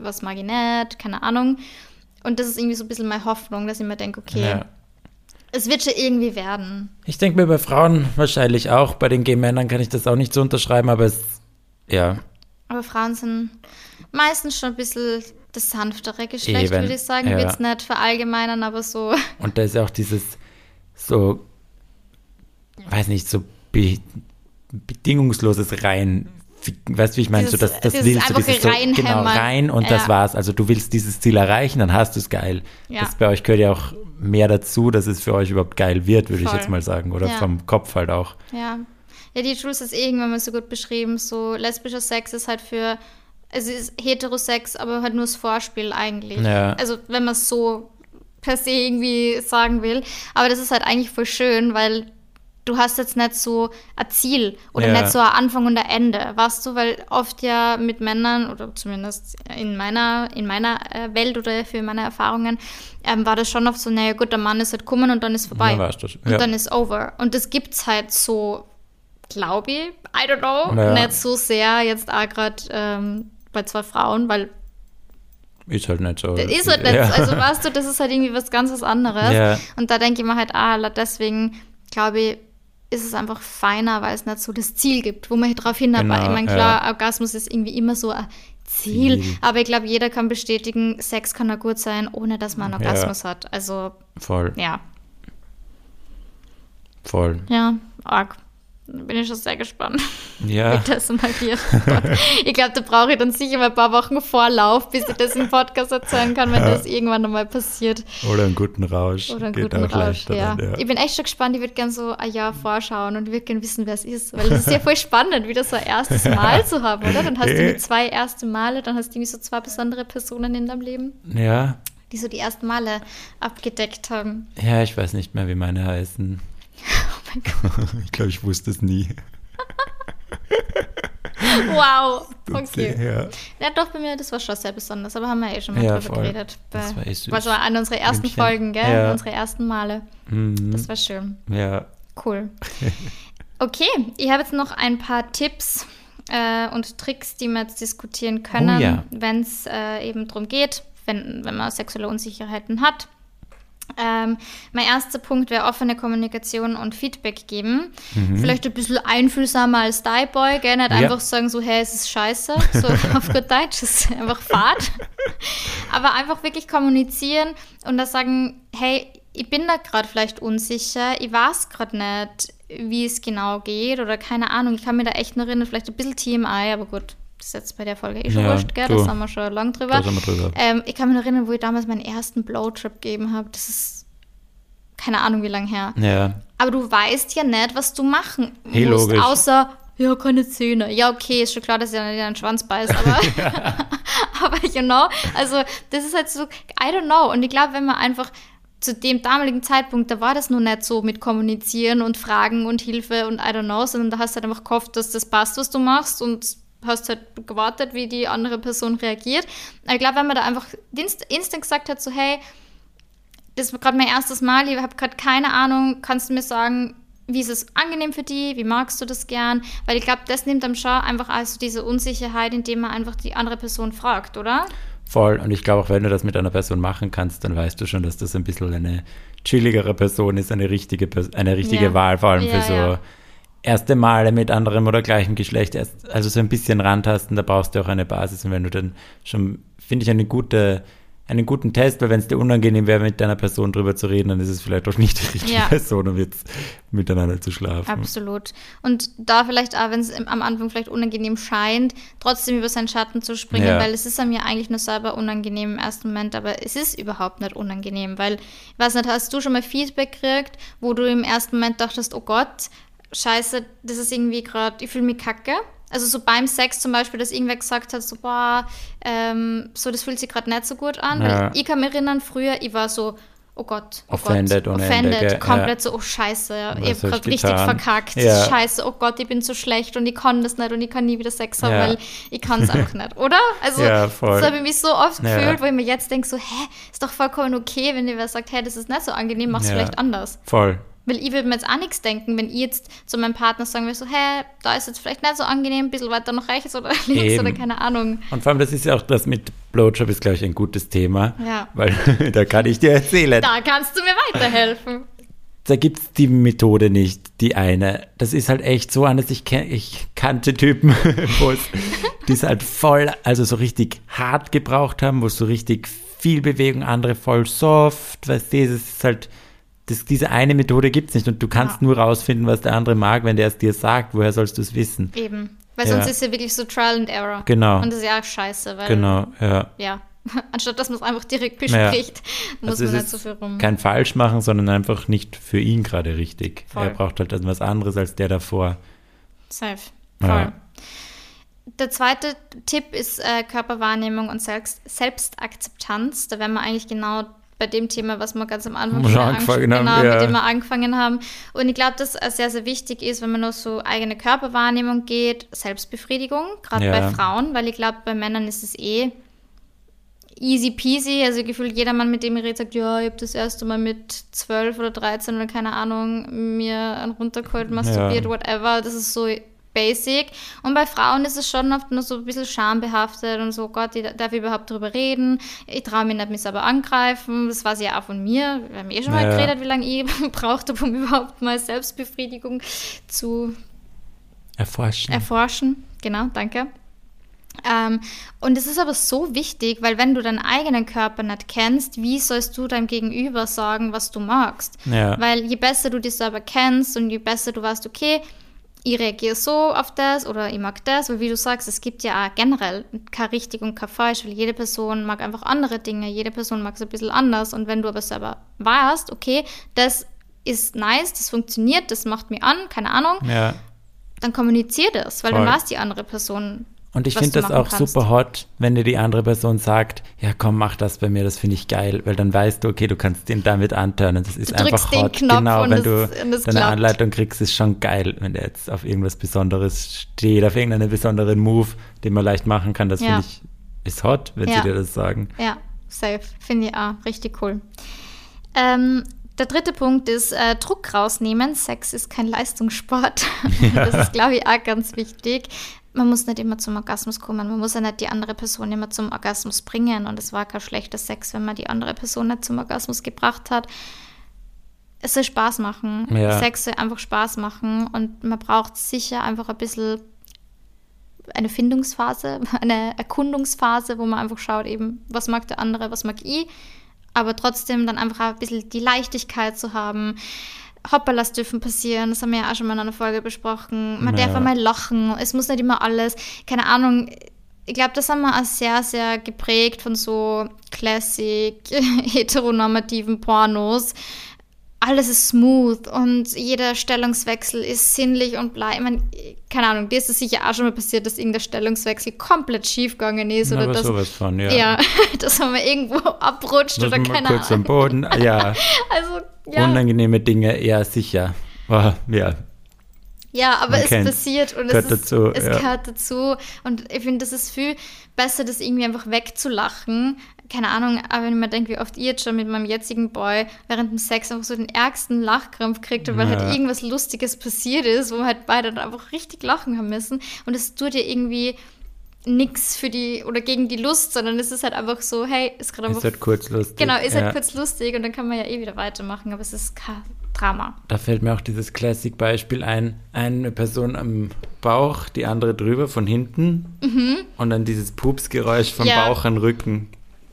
nicht, keine Ahnung. Und das ist irgendwie so ein bisschen meine Hoffnung, dass ich mir denke, okay, es wird schon irgendwie werden. Ich denke mir bei Frauen wahrscheinlich auch, bei den Gay-Männern kann ich das auch nicht so unterschreiben, aber Aber Frauen sind meistens schon ein bisschen das sanftere Geschlecht, würde ich sagen. Ich will es nicht verallgemeinern, aber so. Und da ist auch dieses so, weiß nicht, so bedingungsloses Rein. Weißt du, wie ich meine? So, das willst du, dieses so, genau, rein und das war's. Also du willst dieses Ziel erreichen, dann hast du es geil. Ja. Das bei euch gehört ja auch mehr dazu, dass es für euch überhaupt geil wird, würde ich jetzt mal sagen. Oder vom Kopf halt auch. Ja, die Jules ist irgendwann mal so gut beschrieben, so lesbischer Sex ist halt es ist Heterosex, aber halt nur das Vorspiel eigentlich. Ja. Also wenn man es so per se irgendwie sagen will. Aber das ist halt eigentlich voll schön, weil du hast jetzt nicht so ein Ziel oder nicht so ein Anfang und ein Ende, weißt du? Weil oft ja mit Männern, oder zumindest in meiner Welt oder für meine Erfahrungen, war das schon oft so, naja gut, der Mann ist halt gekommen und dann ist vorbei. Ja, und dann ist over. Und das gibt's halt so, glaube ich, I don't know, nicht so sehr jetzt auch gerade bei zwei Frauen, weil ist halt nicht so. Ist halt nicht so. Also weißt du, das ist halt irgendwie was anderes. Ja. Und da denke ich mir halt, deswegen glaube ich, ist es einfach feiner, weil es nicht so das Ziel gibt, wo man drauf hinarbeitet. Genau, ich meine, klar, Orgasmus ist irgendwie immer so ein Ziel, aber ich glaube, jeder kann bestätigen, Sex kann auch gut sein, ohne dass man einen Orgasmus hat. Also, voll. Ja. Voll. Ja, arg. Bin ich schon sehr gespannt, Ja. wie das mal wird. Ich glaube, da brauche ich dann sicher mal ein paar Wochen Vorlauf, bis ich das im Podcast erzählen kann, wenn das irgendwann einmal passiert. Oder einen guten Rausch. Oder einen Geht guten auch Rausch, leichter ja. dann, ja. Ich bin echt schon gespannt, ich würde gerne so ein Jahr vorschauen und würde gerne wissen, wer es ist. Weil das ist ja voll spannend, wieder so ein erstes Mal zu haben, oder? Dann hast du die 2 erste Male, dann hast du irgendwie so 2 besondere Personen in deinem Leben, Ja. die so die ersten Male abgedeckt haben. Ja, ich weiß nicht mehr, wie meine heißen. Oh mein Gott. Ich glaube, ich wusste es nie. Wow, okay. Ja. Ja, doch, bei mir, das war schon sehr besonders, aber haben wir eh schon mal Ja, drüber voll. geredet. Das war eh süß. Was war an unsere ersten München. Folgen, gell? Ja. Unsere ersten Male. Mhm. Das war schön. Ja. Cool. Okay, ich habe jetzt noch ein paar Tipps und Tricks, die wir jetzt diskutieren können, Oh ja. wenn es eben darum geht, wenn man sexuelle Unsicherheiten hat. Mein erster Punkt wäre offene Kommunikation und Feedback geben. Vielleicht ein bisschen einfühlsamer als die Boy, gell? Nicht Ja. einfach sagen so, hey, es ist scheiße, so auf gut Deutsch, es ist einfach Fahrt. Aber einfach wirklich kommunizieren und da sagen, hey, ich bin da gerade vielleicht unsicher, ich weiß gerade nicht, wie es genau geht oder keine Ahnung, ich kann mir da echt noch erinnern, vielleicht ein bisschen TMI, aber gut. Das ist jetzt bei der Folge eh schon Ja, wurscht, gell? du. Das haben wir schon lange drüber. Da sind wir drüber. Ich kann mich noch erinnern, wo ich damals meinen ersten Blowjob gegeben habe. Das ist keine Ahnung, wie lange her. Ja. Aber du weißt ja nicht, was du machen Hey, musst, logisch. außer, ja, keine Zähne. Ja, okay, ist schon klar, dass er nicht einen Schwanz beißt, aber, aber you know, also das ist halt so, I don't know. Und ich glaube, wenn man einfach zu dem damaligen Zeitpunkt, da war das noch nicht so mit Kommunizieren und Fragen und Hilfe und I don't know, sondern da hast du halt einfach gehofft, dass das passt, was du machst und hast halt gewartet, wie die andere Person reagiert. Aber ich glaube, wenn man da einfach instant gesagt hat, so hey, das war gerade mein erstes Mal, ich habe gerade keine Ahnung, kannst du mir sagen, wie ist es angenehm für dich, wie magst du das gern? Weil ich glaube, das nimmt einem schon einfach also diese Unsicherheit, indem man einfach die andere Person fragt, oder? Voll. Und ich glaube auch, wenn du das mit einer Person machen kannst, dann weißt du schon, dass das ein bisschen eine chilligere Person ist, eine richtige Ja. Wahl, vor allem Ja, für so ja. erste Male mit anderem oder gleichem Geschlecht. Also so ein bisschen rantasten, da brauchst du auch eine Basis. Und wenn du dann schon, finde ich, einen guten Test, weil wenn es dir unangenehm wäre, mit deiner Person drüber zu reden, dann ist es vielleicht auch nicht die richtige Ja. Person, um jetzt miteinander zu schlafen. Absolut. Und da vielleicht auch, wenn es am Anfang vielleicht unangenehm scheint, trotzdem über seinen Schatten zu springen, Ja. weil es ist einem ja eigentlich nur selber unangenehm im ersten Moment, aber es ist überhaupt nicht unangenehm, weil, ich weiß nicht, hast du schon mal Feedback gekriegt, wo du im ersten Moment dachtest, oh Gott, scheiße, das ist irgendwie gerade, ich fühle mich kacke. Also so beim Sex zum Beispiel, dass irgendwer gesagt hat, so boah, so das fühlt sich gerade nicht so gut an. Ja. Weil ich kann mich erinnern, früher, ich war so, oh Gott, Offended ohne Ende, gell? komplett Ja. so, oh scheiße, Was ich habe hab ich gerade richtig getan? verkackt, Ja. scheiße, oh Gott, ich bin so schlecht und ich kann das nicht und ich kann nie wieder Sex haben, Ja. weil ich kann es einfach nicht, oder? Also Ja, voll. das habe ich mich so oft Ja. gefühlt, wo ich mir jetzt denke, so, ist doch vollkommen okay, wenn dir wer sagt, hey, das ist nicht so angenehm, mach's Ja. vielleicht anders. Voll. Weil ich würde mir jetzt auch nichts denken, wenn ich jetzt zu meinem Partner sagen würde, so, hey, da ist jetzt vielleicht nicht so angenehm, ein bisschen weiter nach rechts oder links Eben. oder keine Ahnung. Und vor allem, das ist ja auch das mit Blowjob ist, glaube ich, ein gutes Thema. Ja. Weil da kann ich dir erzählen. Da kannst du mir weiterhelfen. Da gibt es die Methode nicht, die eine. Das ist halt echt so anders. Ich kannte Typen, die es halt voll, also so richtig hart gebraucht haben, wo es so richtig viel Bewegung, andere voll soft. Weißt du, es ist halt, diese eine Methode gibt es nicht. Und du kannst nur rausfinden, was der andere mag, wenn der es dir sagt. Woher sollst du es wissen? Eben. Weil Ja. sonst ist ja wirklich so Trial and Error. Genau. Und das ist ja auch scheiße, weil, Genau, ja. ja, anstatt dass man es einfach direkt bespricht, muss Also man es nicht so viel rum. kein Falschmachen, sondern einfach nicht für ihn gerade richtig. Voll. Er braucht halt etwas anderes als der davor. Safe. Ja. Voll. Der zweite Tipp ist Körperwahrnehmung und Selbstakzeptanz. Da wären wir eigentlich genau bei dem Thema, was wir ganz am Anfang Wo wir angefangen haben, ja. mit dem wir angefangen haben. Und ich glaube, dass es sehr, sehr wichtig ist, wenn man nur so eigene Körperwahrnehmung geht, Selbstbefriedigung, gerade Ja. bei Frauen, weil ich glaube, bei Männern ist es easy peasy. Also gefühlt jeder Mann, mit dem ich rede, sagt, ja, ich habe das erste Mal mit 12 oder 13 oder keine Ahnung mir einen runtergeholt, masturbiert, whatever. Das ist so basic. Und bei Frauen ist es schon oft nur so ein bisschen schambehaftet und so, Gott, darf ich überhaupt drüber reden? Ich traue mich nicht, mich selber angreifen. Das weiß ich ja auch von mir. Wir haben schon mal geredet, wie lange ich brauchte, um überhaupt mal Selbstbefriedigung zu erforschen. Genau, danke. Und es ist aber so wichtig, weil wenn du deinen eigenen Körper nicht kennst, wie sollst du deinem Gegenüber sagen, was du magst? Ja. Weil je besser du dich selber kennst und je besser du weißt, okay, ich reagiere so auf das oder ich mag das, weil wie du sagst, es gibt ja auch generell kein richtig und kein falsch, weil jede Person mag einfach andere Dinge, jede Person mag es ein bisschen anders und wenn du aber selber weißt, okay, das ist nice, das funktioniert, das macht mich an, keine Ahnung, dann kommunizier das, weil dann weißt die andere Person. Und ich finde das auch super hot, wenn dir die andere Person sagt, ja komm, mach das bei mir, das finde ich geil, weil dann weißt du, okay, du kannst den damit anturnen, das ist einfach hot. Genau, wenn du deine Anleitung kriegst, ist schon geil, wenn der jetzt auf irgendwas Besonderes steht, auf irgendeinen besonderen Move, den man leicht machen kann, das finde ich, ist hot, wenn sie dir das sagen. Ja, safe, finde ich auch, richtig cool. Der dritte Punkt ist Druck rausnehmen. Sex ist kein Leistungssport. Das ist, glaube ich, auch ganz wichtig. Man muss nicht immer zum Orgasmus kommen. Man muss ja nicht die andere Person immer zum Orgasmus bringen. Und es war kein schlechter Sex, wenn man die andere Person nicht zum Orgasmus gebracht hat. Es soll Spaß machen. Ja. Sex soll einfach Spaß machen. Und man braucht sicher einfach ein bisschen eine Findungsphase, eine Erkundungsphase, wo man einfach schaut, eben, was mag der andere, was mag ich. Aber trotzdem dann einfach ein bisschen die Leichtigkeit zu haben. Hoppalas dürfen passieren, das haben wir ja auch schon mal in einer Folge besprochen. Man darf einmal lachen, es muss nicht immer alles, keine Ahnung. Ich glaube, das haben wir auch sehr, sehr geprägt von so Classic, heteronormativen Pornos. Alles ist smooth und jeder Stellungswechsel ist sinnlich und bla. Ich meine, keine Ahnung, dir ist es sicher auch schon mal passiert, dass irgendein Stellungswechsel komplett schief gegangen ist. Oder dass sowas von, ja, dass man irgendwo abrutscht oder keine Ahnung. Kurz am Boden, ja. Also, ja. Unangenehme Dinge, ja, sicher. Oh, ja. Ja, aber es passiert und es gehört dazu. Und ich finde, das ist viel besser, das irgendwie einfach wegzulachen. Keine Ahnung, aber wenn ich mir denke, wie oft ich jetzt schon mit meinem jetzigen Boy während dem Sex einfach so den ärgsten Lachkrampf kriegt, weil halt irgendwas Lustiges passiert ist, wo wir halt beide dann einfach richtig lachen haben müssen. Und es tut ja irgendwie nichts für die oder gegen die Lust, sondern es ist halt einfach so, hey, ist gerade einfach... Ist halt kurz lustig. Genau, ist halt kurz lustig und dann kann man ja eh wieder weitermachen, aber es ist kein Drama. Da fällt mir auch dieses Classic-Beispiel ein, eine Person am Bauch, die andere drüber von hinten und dann dieses Pupsgeräusch vom Bauch an Rücken.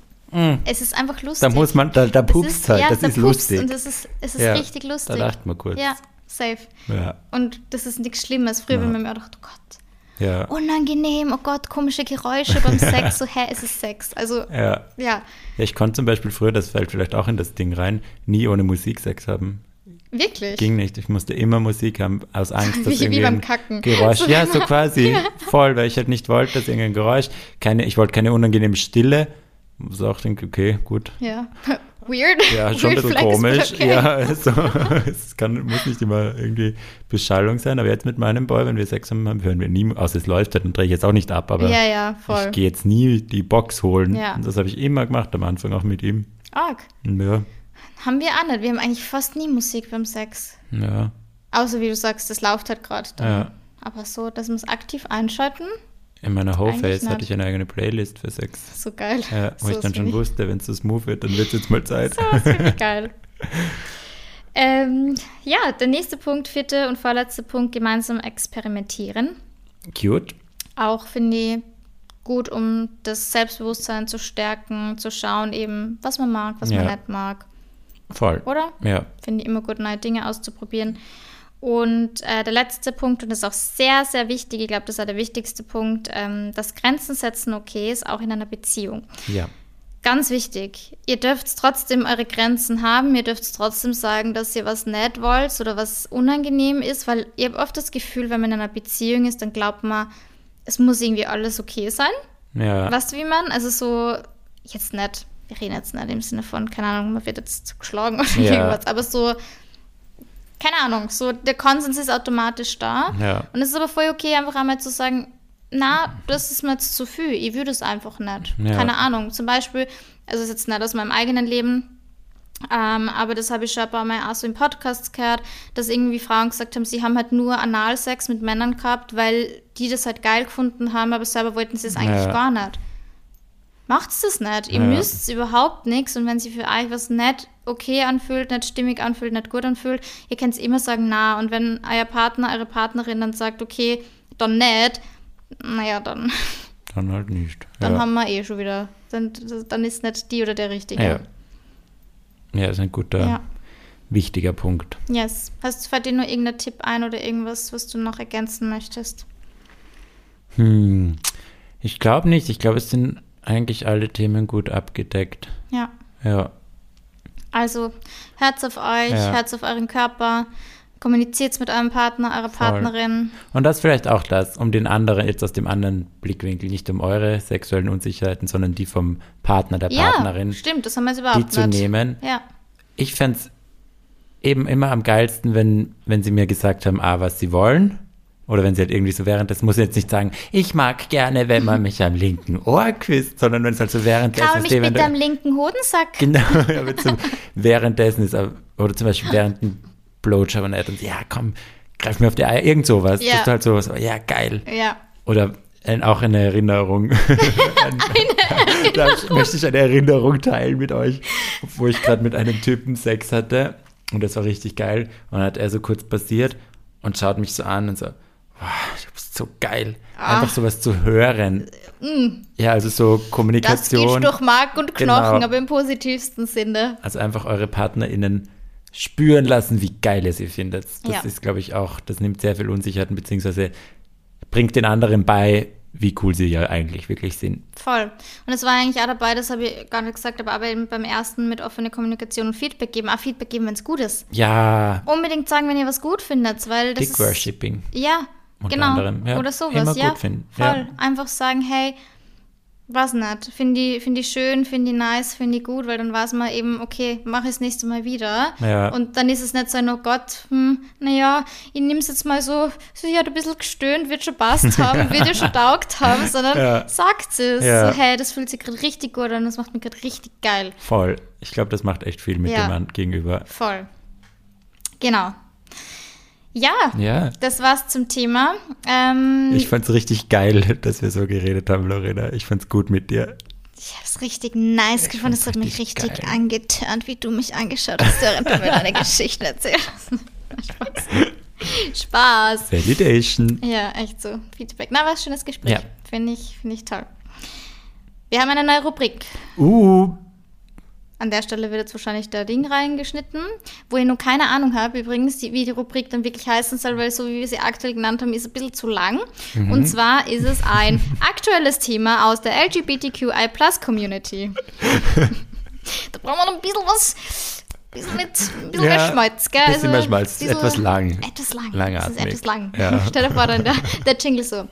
Es ist einfach lustig. Da muss man, da pupst halt, das ist lustig. Und es ist richtig lustig. Da lacht man kurz. Ja, safe. Ja. Und das ist nichts Schlimmes. Früher, wenn man mir gedacht, oh Gott, ja. Unangenehm, oh Gott, komische Geräusche beim Sex, so, es ist Sex. Also, ja. Ich konnte zum Beispiel früher, das fällt vielleicht auch in das Ding rein, nie ohne Musik Sex haben. Wirklich? Ging nicht. Ich musste immer Musik haben, aus Angst, dass wie beim Kacken. Geräusch, so quasi, voll, weil ich halt nicht wollte, dass irgendein Geräusch, ich wollte keine unangenehme Stille. So auch denke, okay, gut. Ja, weird. Ja, schon ein bisschen komisch. Okay. Ja, also, muss nicht immer irgendwie Beschallung sein, aber jetzt mit meinem Boy, wenn wir Sex haben, hören wir nie, außer es läuft, dann drehe ich jetzt auch nicht ab, aber voll. Ich gehe jetzt nie die Box holen. Ja. Und das habe ich immer gemacht, am Anfang auch mit ihm. Arg. Ja. Haben wir auch nicht. Wir haben eigentlich fast nie Musik beim Sex. Ja. Außer, wie du sagst, das läuft halt gerade. Ja. Aber so, dass wir es aktiv einschalten. In meiner Whole-Face hatte ich eine eigene Playlist für Sex. So geil. Ja, wo ich dann schon wusste, wenn es so smooth wird, dann wird es jetzt mal Zeit. So, das finde ich geil. Der nächste Punkt, 4. und vorletzte Punkt, gemeinsam experimentieren. Cute. Auch finde ich gut, um das Selbstbewusstsein zu stärken, zu schauen eben, was man mag, was man nicht mag. Voll. Oder? Ja. Finde ich immer gut, neue Dinge auszuprobieren. Und der letzte Punkt, und das ist auch sehr, sehr wichtig, ich glaube, das ist auch der wichtigste Punkt, dass Grenzen setzen okay ist, auch in einer Beziehung. Ja. Ganz wichtig. Ihr dürft trotzdem eure Grenzen haben, ihr dürft trotzdem sagen, dass ihr was nicht wollt oder was unangenehm ist, weil ihr habt oft das Gefühl, wenn man in einer Beziehung ist, dann glaubt man, es muss irgendwie alles okay sein. Ja. Weißt du, wie man? Also so, jetzt nicht, wir reden jetzt nicht im Sinne von, keine Ahnung, man wird jetzt geschlagen oder irgendwas, aber so, keine Ahnung, so der Konsens ist automatisch da. Ja. Und es ist aber voll okay, einfach einmal zu sagen, na, das ist mir jetzt zu viel, ich würde es einfach nicht. Ja. Keine Ahnung, zum Beispiel, also das ist jetzt nicht aus meinem eigenen Leben, aber das habe ich schon ein paar Mal auch so in Podcasts gehört, dass irgendwie Frauen gesagt haben, sie haben halt nur Analsex mit Männern gehabt, weil die das halt geil gefunden haben, aber selber wollten sie es eigentlich gar nicht. Macht's das nicht. Ihr müsst überhaupt nichts und wenn sie für euch was nicht okay anfühlt, nicht stimmig anfühlt, nicht gut anfühlt, ihr könnt immer sagen, na. Und wenn euer Partner, eure Partnerin dann sagt, okay, dann nicht, naja, dann... Dann halt nicht. Dann haben wir schon wieder, dann ist nicht die oder der Richtige. Ja, das ist ein guter wichtiger Punkt. Yes. Fällt dir nur irgendein Tipp ein oder irgendwas, was du noch ergänzen möchtest? Ich glaube nicht. Ich glaube, es sind eigentlich alle Themen gut abgedeckt. Ja. Ja. Also, Herz auf euch, Herz auf euren Körper, kommuniziert mit eurem Partner, eurer Partnerin. Und das vielleicht auch das, um den anderen, jetzt aus dem anderen Blickwinkel, nicht um eure sexuellen Unsicherheiten, sondern die vom Partner, der Partnerin. Ja, stimmt, das haben wir jetzt überhaupt die zu nehmen. Ja. Ich fände es eben immer am geilsten, wenn sie mir gesagt haben, was sie wollen. Oder wenn sie halt irgendwie so währenddessen, muss ich jetzt nicht sagen, ich mag gerne, wenn man mich am linken Ohr küsst, sondern wenn es halt so währenddessen ist. Trau mich bitte am linken Hodensack. Genau, ja, währenddessen ist, oder zum Beispiel während ein Blowjob und er dann, ja komm, greif mir auf die Eier, irgend sowas. Ja. Dass du halt sowas, ja geil. Ja. Oder auch eine Erinnerung. Da möchte ich eine Erinnerung teilen mit euch, wo ich gerade mit einem Typen Sex hatte und das war richtig geil. Und dann hat er so kurz passiert und schaut mich so an und so, du bist so geil. Einfach sowas zu hören. Ja, also so Kommunikation. Das geht durch Mark und Knochen, aber im positivsten Sinne. Also einfach eure PartnerInnen spüren lassen, wie geil ihr sie findet. Das ist, glaube ich, auch, das nimmt sehr viel Unsicherheiten, beziehungsweise bringt den anderen bei, wie cool sie ja eigentlich wirklich sind. Voll. Und es war eigentlich auch dabei, das habe ich gar nicht gesagt, aber eben beim ersten mit offener Kommunikation und Feedback geben. Auch Feedback geben, wenn es gut ist. Ja. Unbedingt sagen, wenn ihr was gut findet, weil das Dick-Worshipping. Ja, genau. Anderem. Ja. Oder sowas, immer ja. Gut finden. Voll. Ja. Einfach sagen, hey, was nicht. Finde ich schön, finde ich nice, finde ich gut, weil dann weiß man eben, okay, mache ich das nächste Mal wieder. Ja. Und dann ist es nicht so ein, oh Gott, naja, ich nehme es jetzt mal so, sie hat ein bisschen gestöhnt, wird schon passt haben, wird ja schon taugt haben, sondern sagt es. Ja. So, hey, das fühlt sich gerade richtig gut an, das macht mich gerade richtig geil. Voll. Ich glaube, das macht echt viel mit dem Mann gegenüber. Voll. Genau. Ja, das war's zum Thema. Ich fand's richtig geil, dass wir so geredet haben, Lorena. Ich fand's gut mit dir. Ich hab's richtig nice gefunden. Es hat mich richtig angeturnt, wie du mich angeschaut hast, während du mir deine Geschichten erzählt hast. Spaß. Validation. Ja, echt so. Feedback. Na, war ein schönes Gespräch. Ja. Finde ich toll. Wir haben eine neue Rubrik. An der Stelle wird jetzt wahrscheinlich der Ding reingeschnitten, wo ich noch keine Ahnung habe, übrigens, wie die Rubrik dann wirklich heißen soll, weil so wie wir sie aktuell genannt haben, ist ein bisschen zu lang. Und zwar ist es ein aktuelles Thema aus der LGBTQI+-Community. Da brauchen wir noch ein bisschen was, mehr Schmalz, gell? Ein bisschen mehr Schmalz, etwas lang. Etwas lang. Langatmig. Das ist etwas lang. Ja. Stell dir vor, dann der Jingle so.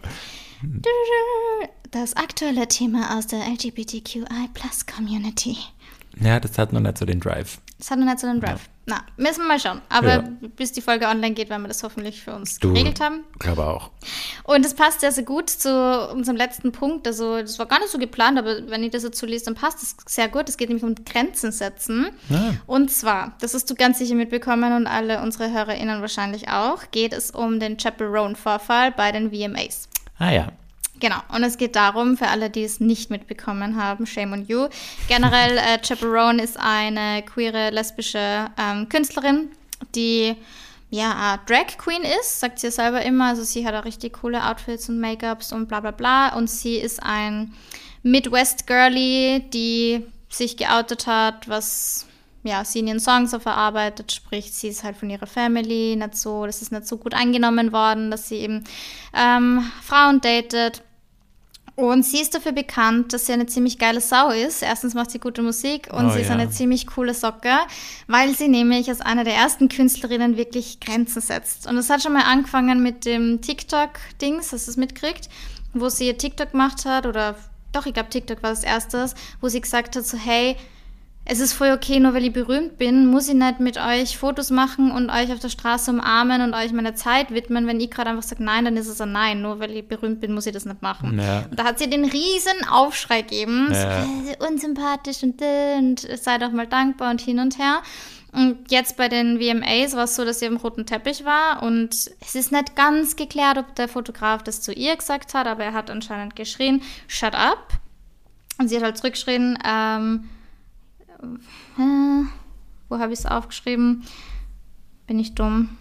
Das aktuelle Thema aus der LGBTQI+-Community. Ja, das hat noch nicht so den Drive. Ja. Na, müssen wir mal schauen. Aber bis die Folge online geht, werden wir das hoffentlich für uns geregelt haben. Ich glaube auch. Und es passt sehr, sehr gut zu unserem letzten Punkt. Also das war gar nicht so geplant, aber wenn ich das jetzt so lese, dann passt es sehr gut. Es geht nämlich um Grenzen setzen. Ja. Und zwar, das hast du ganz sicher mitbekommen und alle unsere HörerInnen wahrscheinlich auch, geht es um den Chaperone-Vorfall bei den VMAs. Ah ja. Genau, und es geht darum, für alle, die es nicht mitbekommen haben, shame on you. Generell, Chaperone ist eine queere, lesbische Künstlerin, die Drag Queen ist, sagt sie selber immer. Also sie hat auch richtig coole Outfits und Make-ups und bla bla bla. Und sie ist ein Midwest-Girlie, die sich geoutet hat, was sie in ihren Songs so verarbeitet, sprich, sie ist halt von ihrer Family das ist nicht so gut angenommen worden, dass sie eben Frauen datet. Und sie ist dafür bekannt, dass sie eine ziemlich geile Sau ist. Erstens macht sie gute Musik und sie ist eine ziemlich coole Socke, weil sie nämlich als eine der ersten Künstlerinnen wirklich Grenzen setzt. Und das hat schon mal angefangen mit dem TikTok-Dings, hast du es mitkriegt, wo sie ihr TikTok gemacht hat, oder doch, ich glaube TikTok war das erstes, wo sie gesagt hat so, hey, es ist voll okay, nur weil ich berühmt bin, muss ich nicht mit euch Fotos machen und euch auf der Straße umarmen und euch meine Zeit widmen. Wenn ich gerade einfach sage Nein, dann ist es ein Nein. Nur weil ich berühmt bin, muss ich das nicht machen. Ja. Und da hat sie den riesen Aufschrei gegeben. Ja. So, unsympathisch und sei doch mal dankbar und hin und her. Und jetzt bei den VMAs war es so, dass sie am roten Teppich war und es ist nicht ganz geklärt, ob der Fotograf das zu ihr gesagt hat, aber er hat anscheinend geschrien, shut up. Und sie hat halt zurückgeschrien, wo habe ich es aufgeschrieben? Bin ich dumm?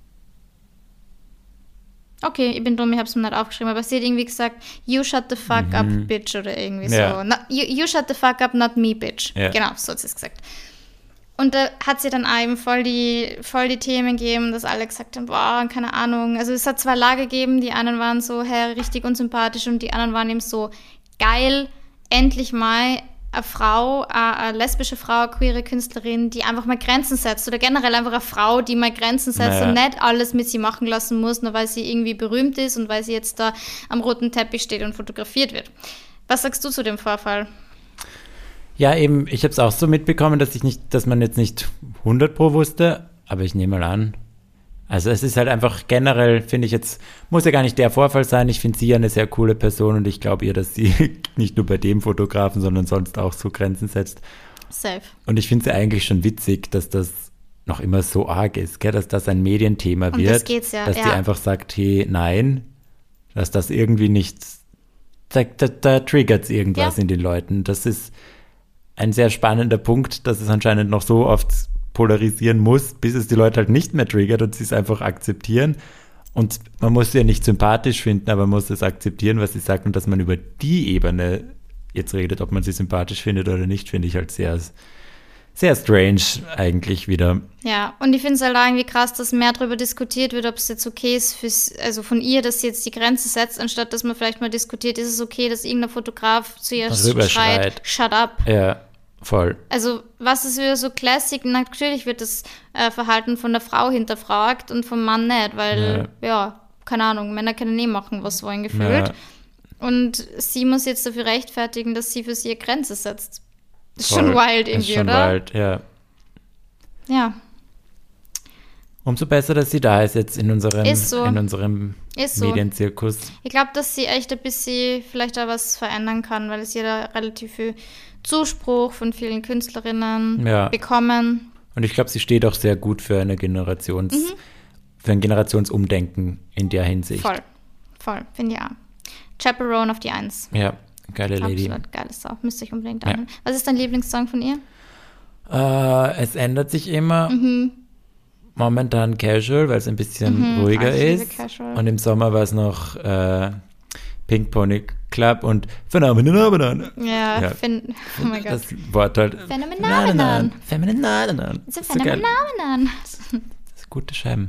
Okay, ich bin dumm, ich habe es mir nicht aufgeschrieben, aber sie hat irgendwie gesagt, you shut the fuck up, bitch, oder irgendwie so. You shut the fuck up, not me, bitch. Ja. Genau, so hat sie es gesagt. Und da hat sie dann auch eben voll die Themen gegeben, dass alle gesagt haben, boah, keine Ahnung. Also es hat 2 Lager gegeben, die einen waren so, hey, richtig unsympathisch und die anderen waren eben so, geil, endlich mal eine Frau, eine lesbische Frau, eine queere Künstlerin, die einfach mal Grenzen setzt oder generell einfach eine Frau, die mal Grenzen setzt und nicht alles mit sie machen lassen muss, nur weil sie irgendwie berühmt ist und weil sie jetzt da am roten Teppich steht und fotografiert wird. Was sagst du zu dem Vorfall? Ja, eben, ich habe es auch so mitbekommen, dass man jetzt nicht 100% wusste, aber ich nehme mal an. Also es ist halt einfach generell, finde ich jetzt, muss ja gar nicht der Vorfall sein, ich finde sie ja eine sehr coole Person und ich glaube ihr, dass sie nicht nur bei dem Fotografen, sondern sonst auch so Grenzen setzt. Safe. Und ich finde sie eigentlich schon witzig, dass das noch immer so arg ist, gell? Dass das ein Medienthema wird. Das geht's ja, dass die einfach sagt, hey, nein, dass das irgendwie nichts, da triggert es irgendwas in den Leuten. Das ist ein sehr spannender Punkt, dass es anscheinend noch so oft polarisieren muss, bis es die Leute halt nicht mehr triggert und sie es einfach akzeptieren. Und man muss sie ja nicht sympathisch finden, aber man muss es akzeptieren, was sie sagt. Und dass man über die Ebene jetzt redet, ob man sie sympathisch findet oder nicht, finde ich halt sehr, sehr strange eigentlich wieder. Ja, und ich finde es halt irgendwie krass, dass mehr darüber diskutiert wird, ob es jetzt okay ist, also von ihr, dass sie jetzt die Grenze setzt, anstatt dass man vielleicht mal diskutiert, ist es okay, dass irgendein Fotograf zu ihr schreit, shut up. Ja. Voll. Also was ist wieder so Classic? Natürlich wird das Verhalten von der Frau hinterfragt und vom Mann nicht, weil, keine Ahnung, Männer können nie machen, was wollen gefühlt. Ja. Und sie muss jetzt dafür rechtfertigen, dass sie für sie eine Grenze setzt. Das ist schon wild irgendwie, ist schon oder? Wild, ja. Ja. Umso besser, dass sie da ist jetzt in unserem Medienzirkus. Ich glaube, dass sie echt ein bisschen vielleicht da was verändern kann, weil es ihr da relativ viel Zuspruch von vielen Künstlerinnen bekommen. Und ich glaube, sie steht auch sehr gut für ein Generationsumdenken in der Hinsicht. Voll, finde ich auch. Chaperone auf die 1. Ja, geile Lady. Absolut geile Sau, müsst ihr euch unbedingt anhören. Was ist dein Lieblingssong von ihr? Es ändert sich immer. Momentan Casual, weil es ein bisschen ruhiger ist. Und im Sommer war es noch Pink Pony Club und Phänomenon. Ja, oh mein Gott. Das Wort halt. Phänomenon. Das ist gute Scheiben.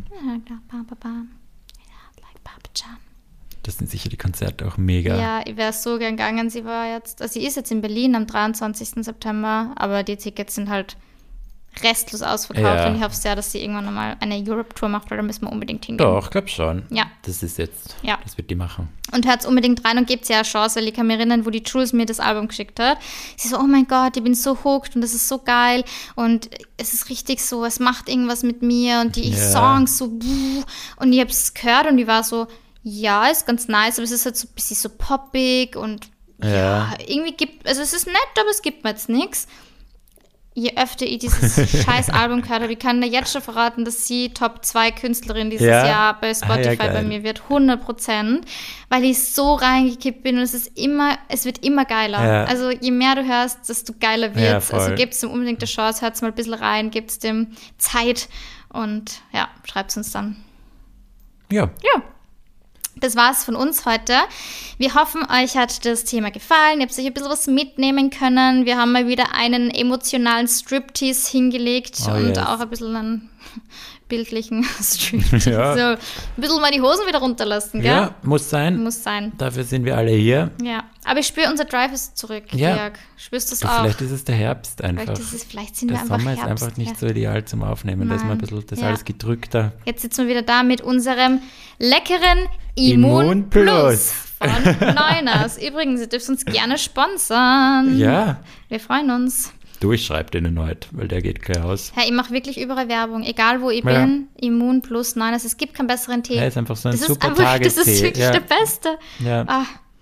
Das sind sicher die Konzerte auch mega. Ja, ich wäre so gern gegangen. Sie ist jetzt in Berlin am 23. September, aber die Tickets sind halt restlos ausverkauft und ich hoffe sehr, dass sie irgendwann nochmal eine Europe-Tour macht, weil da müssen wir unbedingt hingehen. Doch, ich glaube schon. Ja. Das ist jetzt, das wird die machen. Und hört unbedingt rein und gebt ihr eine Chance, weil ich kann mich erinnern, wo die Jules mir das Album geschickt hat. Sie so, oh mein Gott, ich bin so hooked und das ist so geil und es ist richtig so, es macht irgendwas mit mir und die Songs so, und ich habe es gehört und ich war so, ja, ist ganz nice, aber es ist halt so ein bisschen so poppig und irgendwie es ist nett, aber es gibt mir jetzt nichts. Je öfter ich dieses scheiß Album gehört habe, ich kann dir jetzt schon verraten, dass sie Top 2 Künstlerin dieses Jahr bei Spotify bei mir wird, 100%, weil ich so reingekippt bin und es wird immer geiler. Ja. Also je mehr du hörst, desto geiler wird's. Also gebt es dem unbedingt eine Chance, hört es mal ein bisschen rein, gebt es dem Zeit und schreibt es uns dann. Ja. Das war's von uns heute. Wir hoffen, euch hat das Thema gefallen. Ihr habt euch ein bisschen was mitnehmen können. Wir haben mal wieder einen emotionalen Striptease hingelegt und auch ein bisschen einen bildlichen Striptease. So ein bisschen mal die Hosen wieder runterlassen, gell? Ja, muss sein. Dafür sind wir alle hier. Ja, aber ich spüre, unser Drive ist zurück, Georg. Spürst du es auch? Vielleicht ist es der Herbst einfach. Vielleicht sind wir einfach Sommer ist einfach nicht so ideal zum Aufnehmen. Da ist mal ein bisschen das alles gedrückter. Jetzt sitzen wir wieder da mit unserem leckeren Immun Plus von Neuners. Übrigens, ihr dürft uns gerne sponsern. Ja. Wir freuen uns. Du, ich schreibe den heute, weil der geht gleich aus. Ja, ich mache wirklich überall Werbung, egal wo ich bin. Immun Plus Neuners. Es gibt keinen besseren Tee. Ja, ist einfach so ein super Tagestee. Das ist wirklich der Beste. Ja.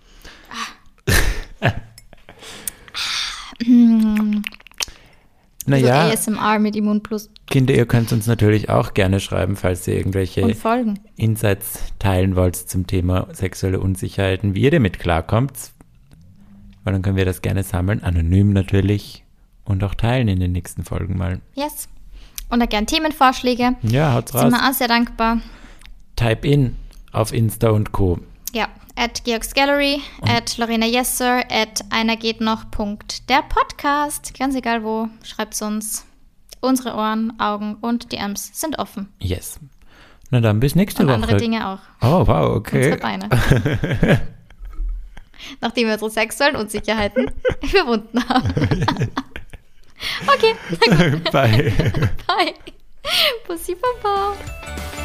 Naja, ASMR mit Immun Plus. Kinder, ihr könnt uns natürlich auch gerne schreiben, falls ihr irgendwelche Insights teilen wollt zum Thema sexuelle Unsicherheiten, wie ihr damit klarkommt. Weil dann können wir das gerne sammeln, anonym natürlich, und auch teilen in den nächsten Folgen mal. Yes. Und auch gerne Themenvorschläge. Ja, haut's raus. Sind wir auch sehr dankbar. Type in auf Insta und Co. Ja, @GeorgsGallery, @LorenaJesser, @einergehtnoch.der Podcast. Ganz egal wo, schreibt's uns. unsere Ohren, Augen und DMs sind offen. Yes. Na dann bis nächste Woche. Und andere Dinge auch. Oh, wow, okay. Unsere Beine. Nachdem wir unsere sexuellen Unsicherheiten überwunden haben. Okay. Bye. Bye. Bussi Baba.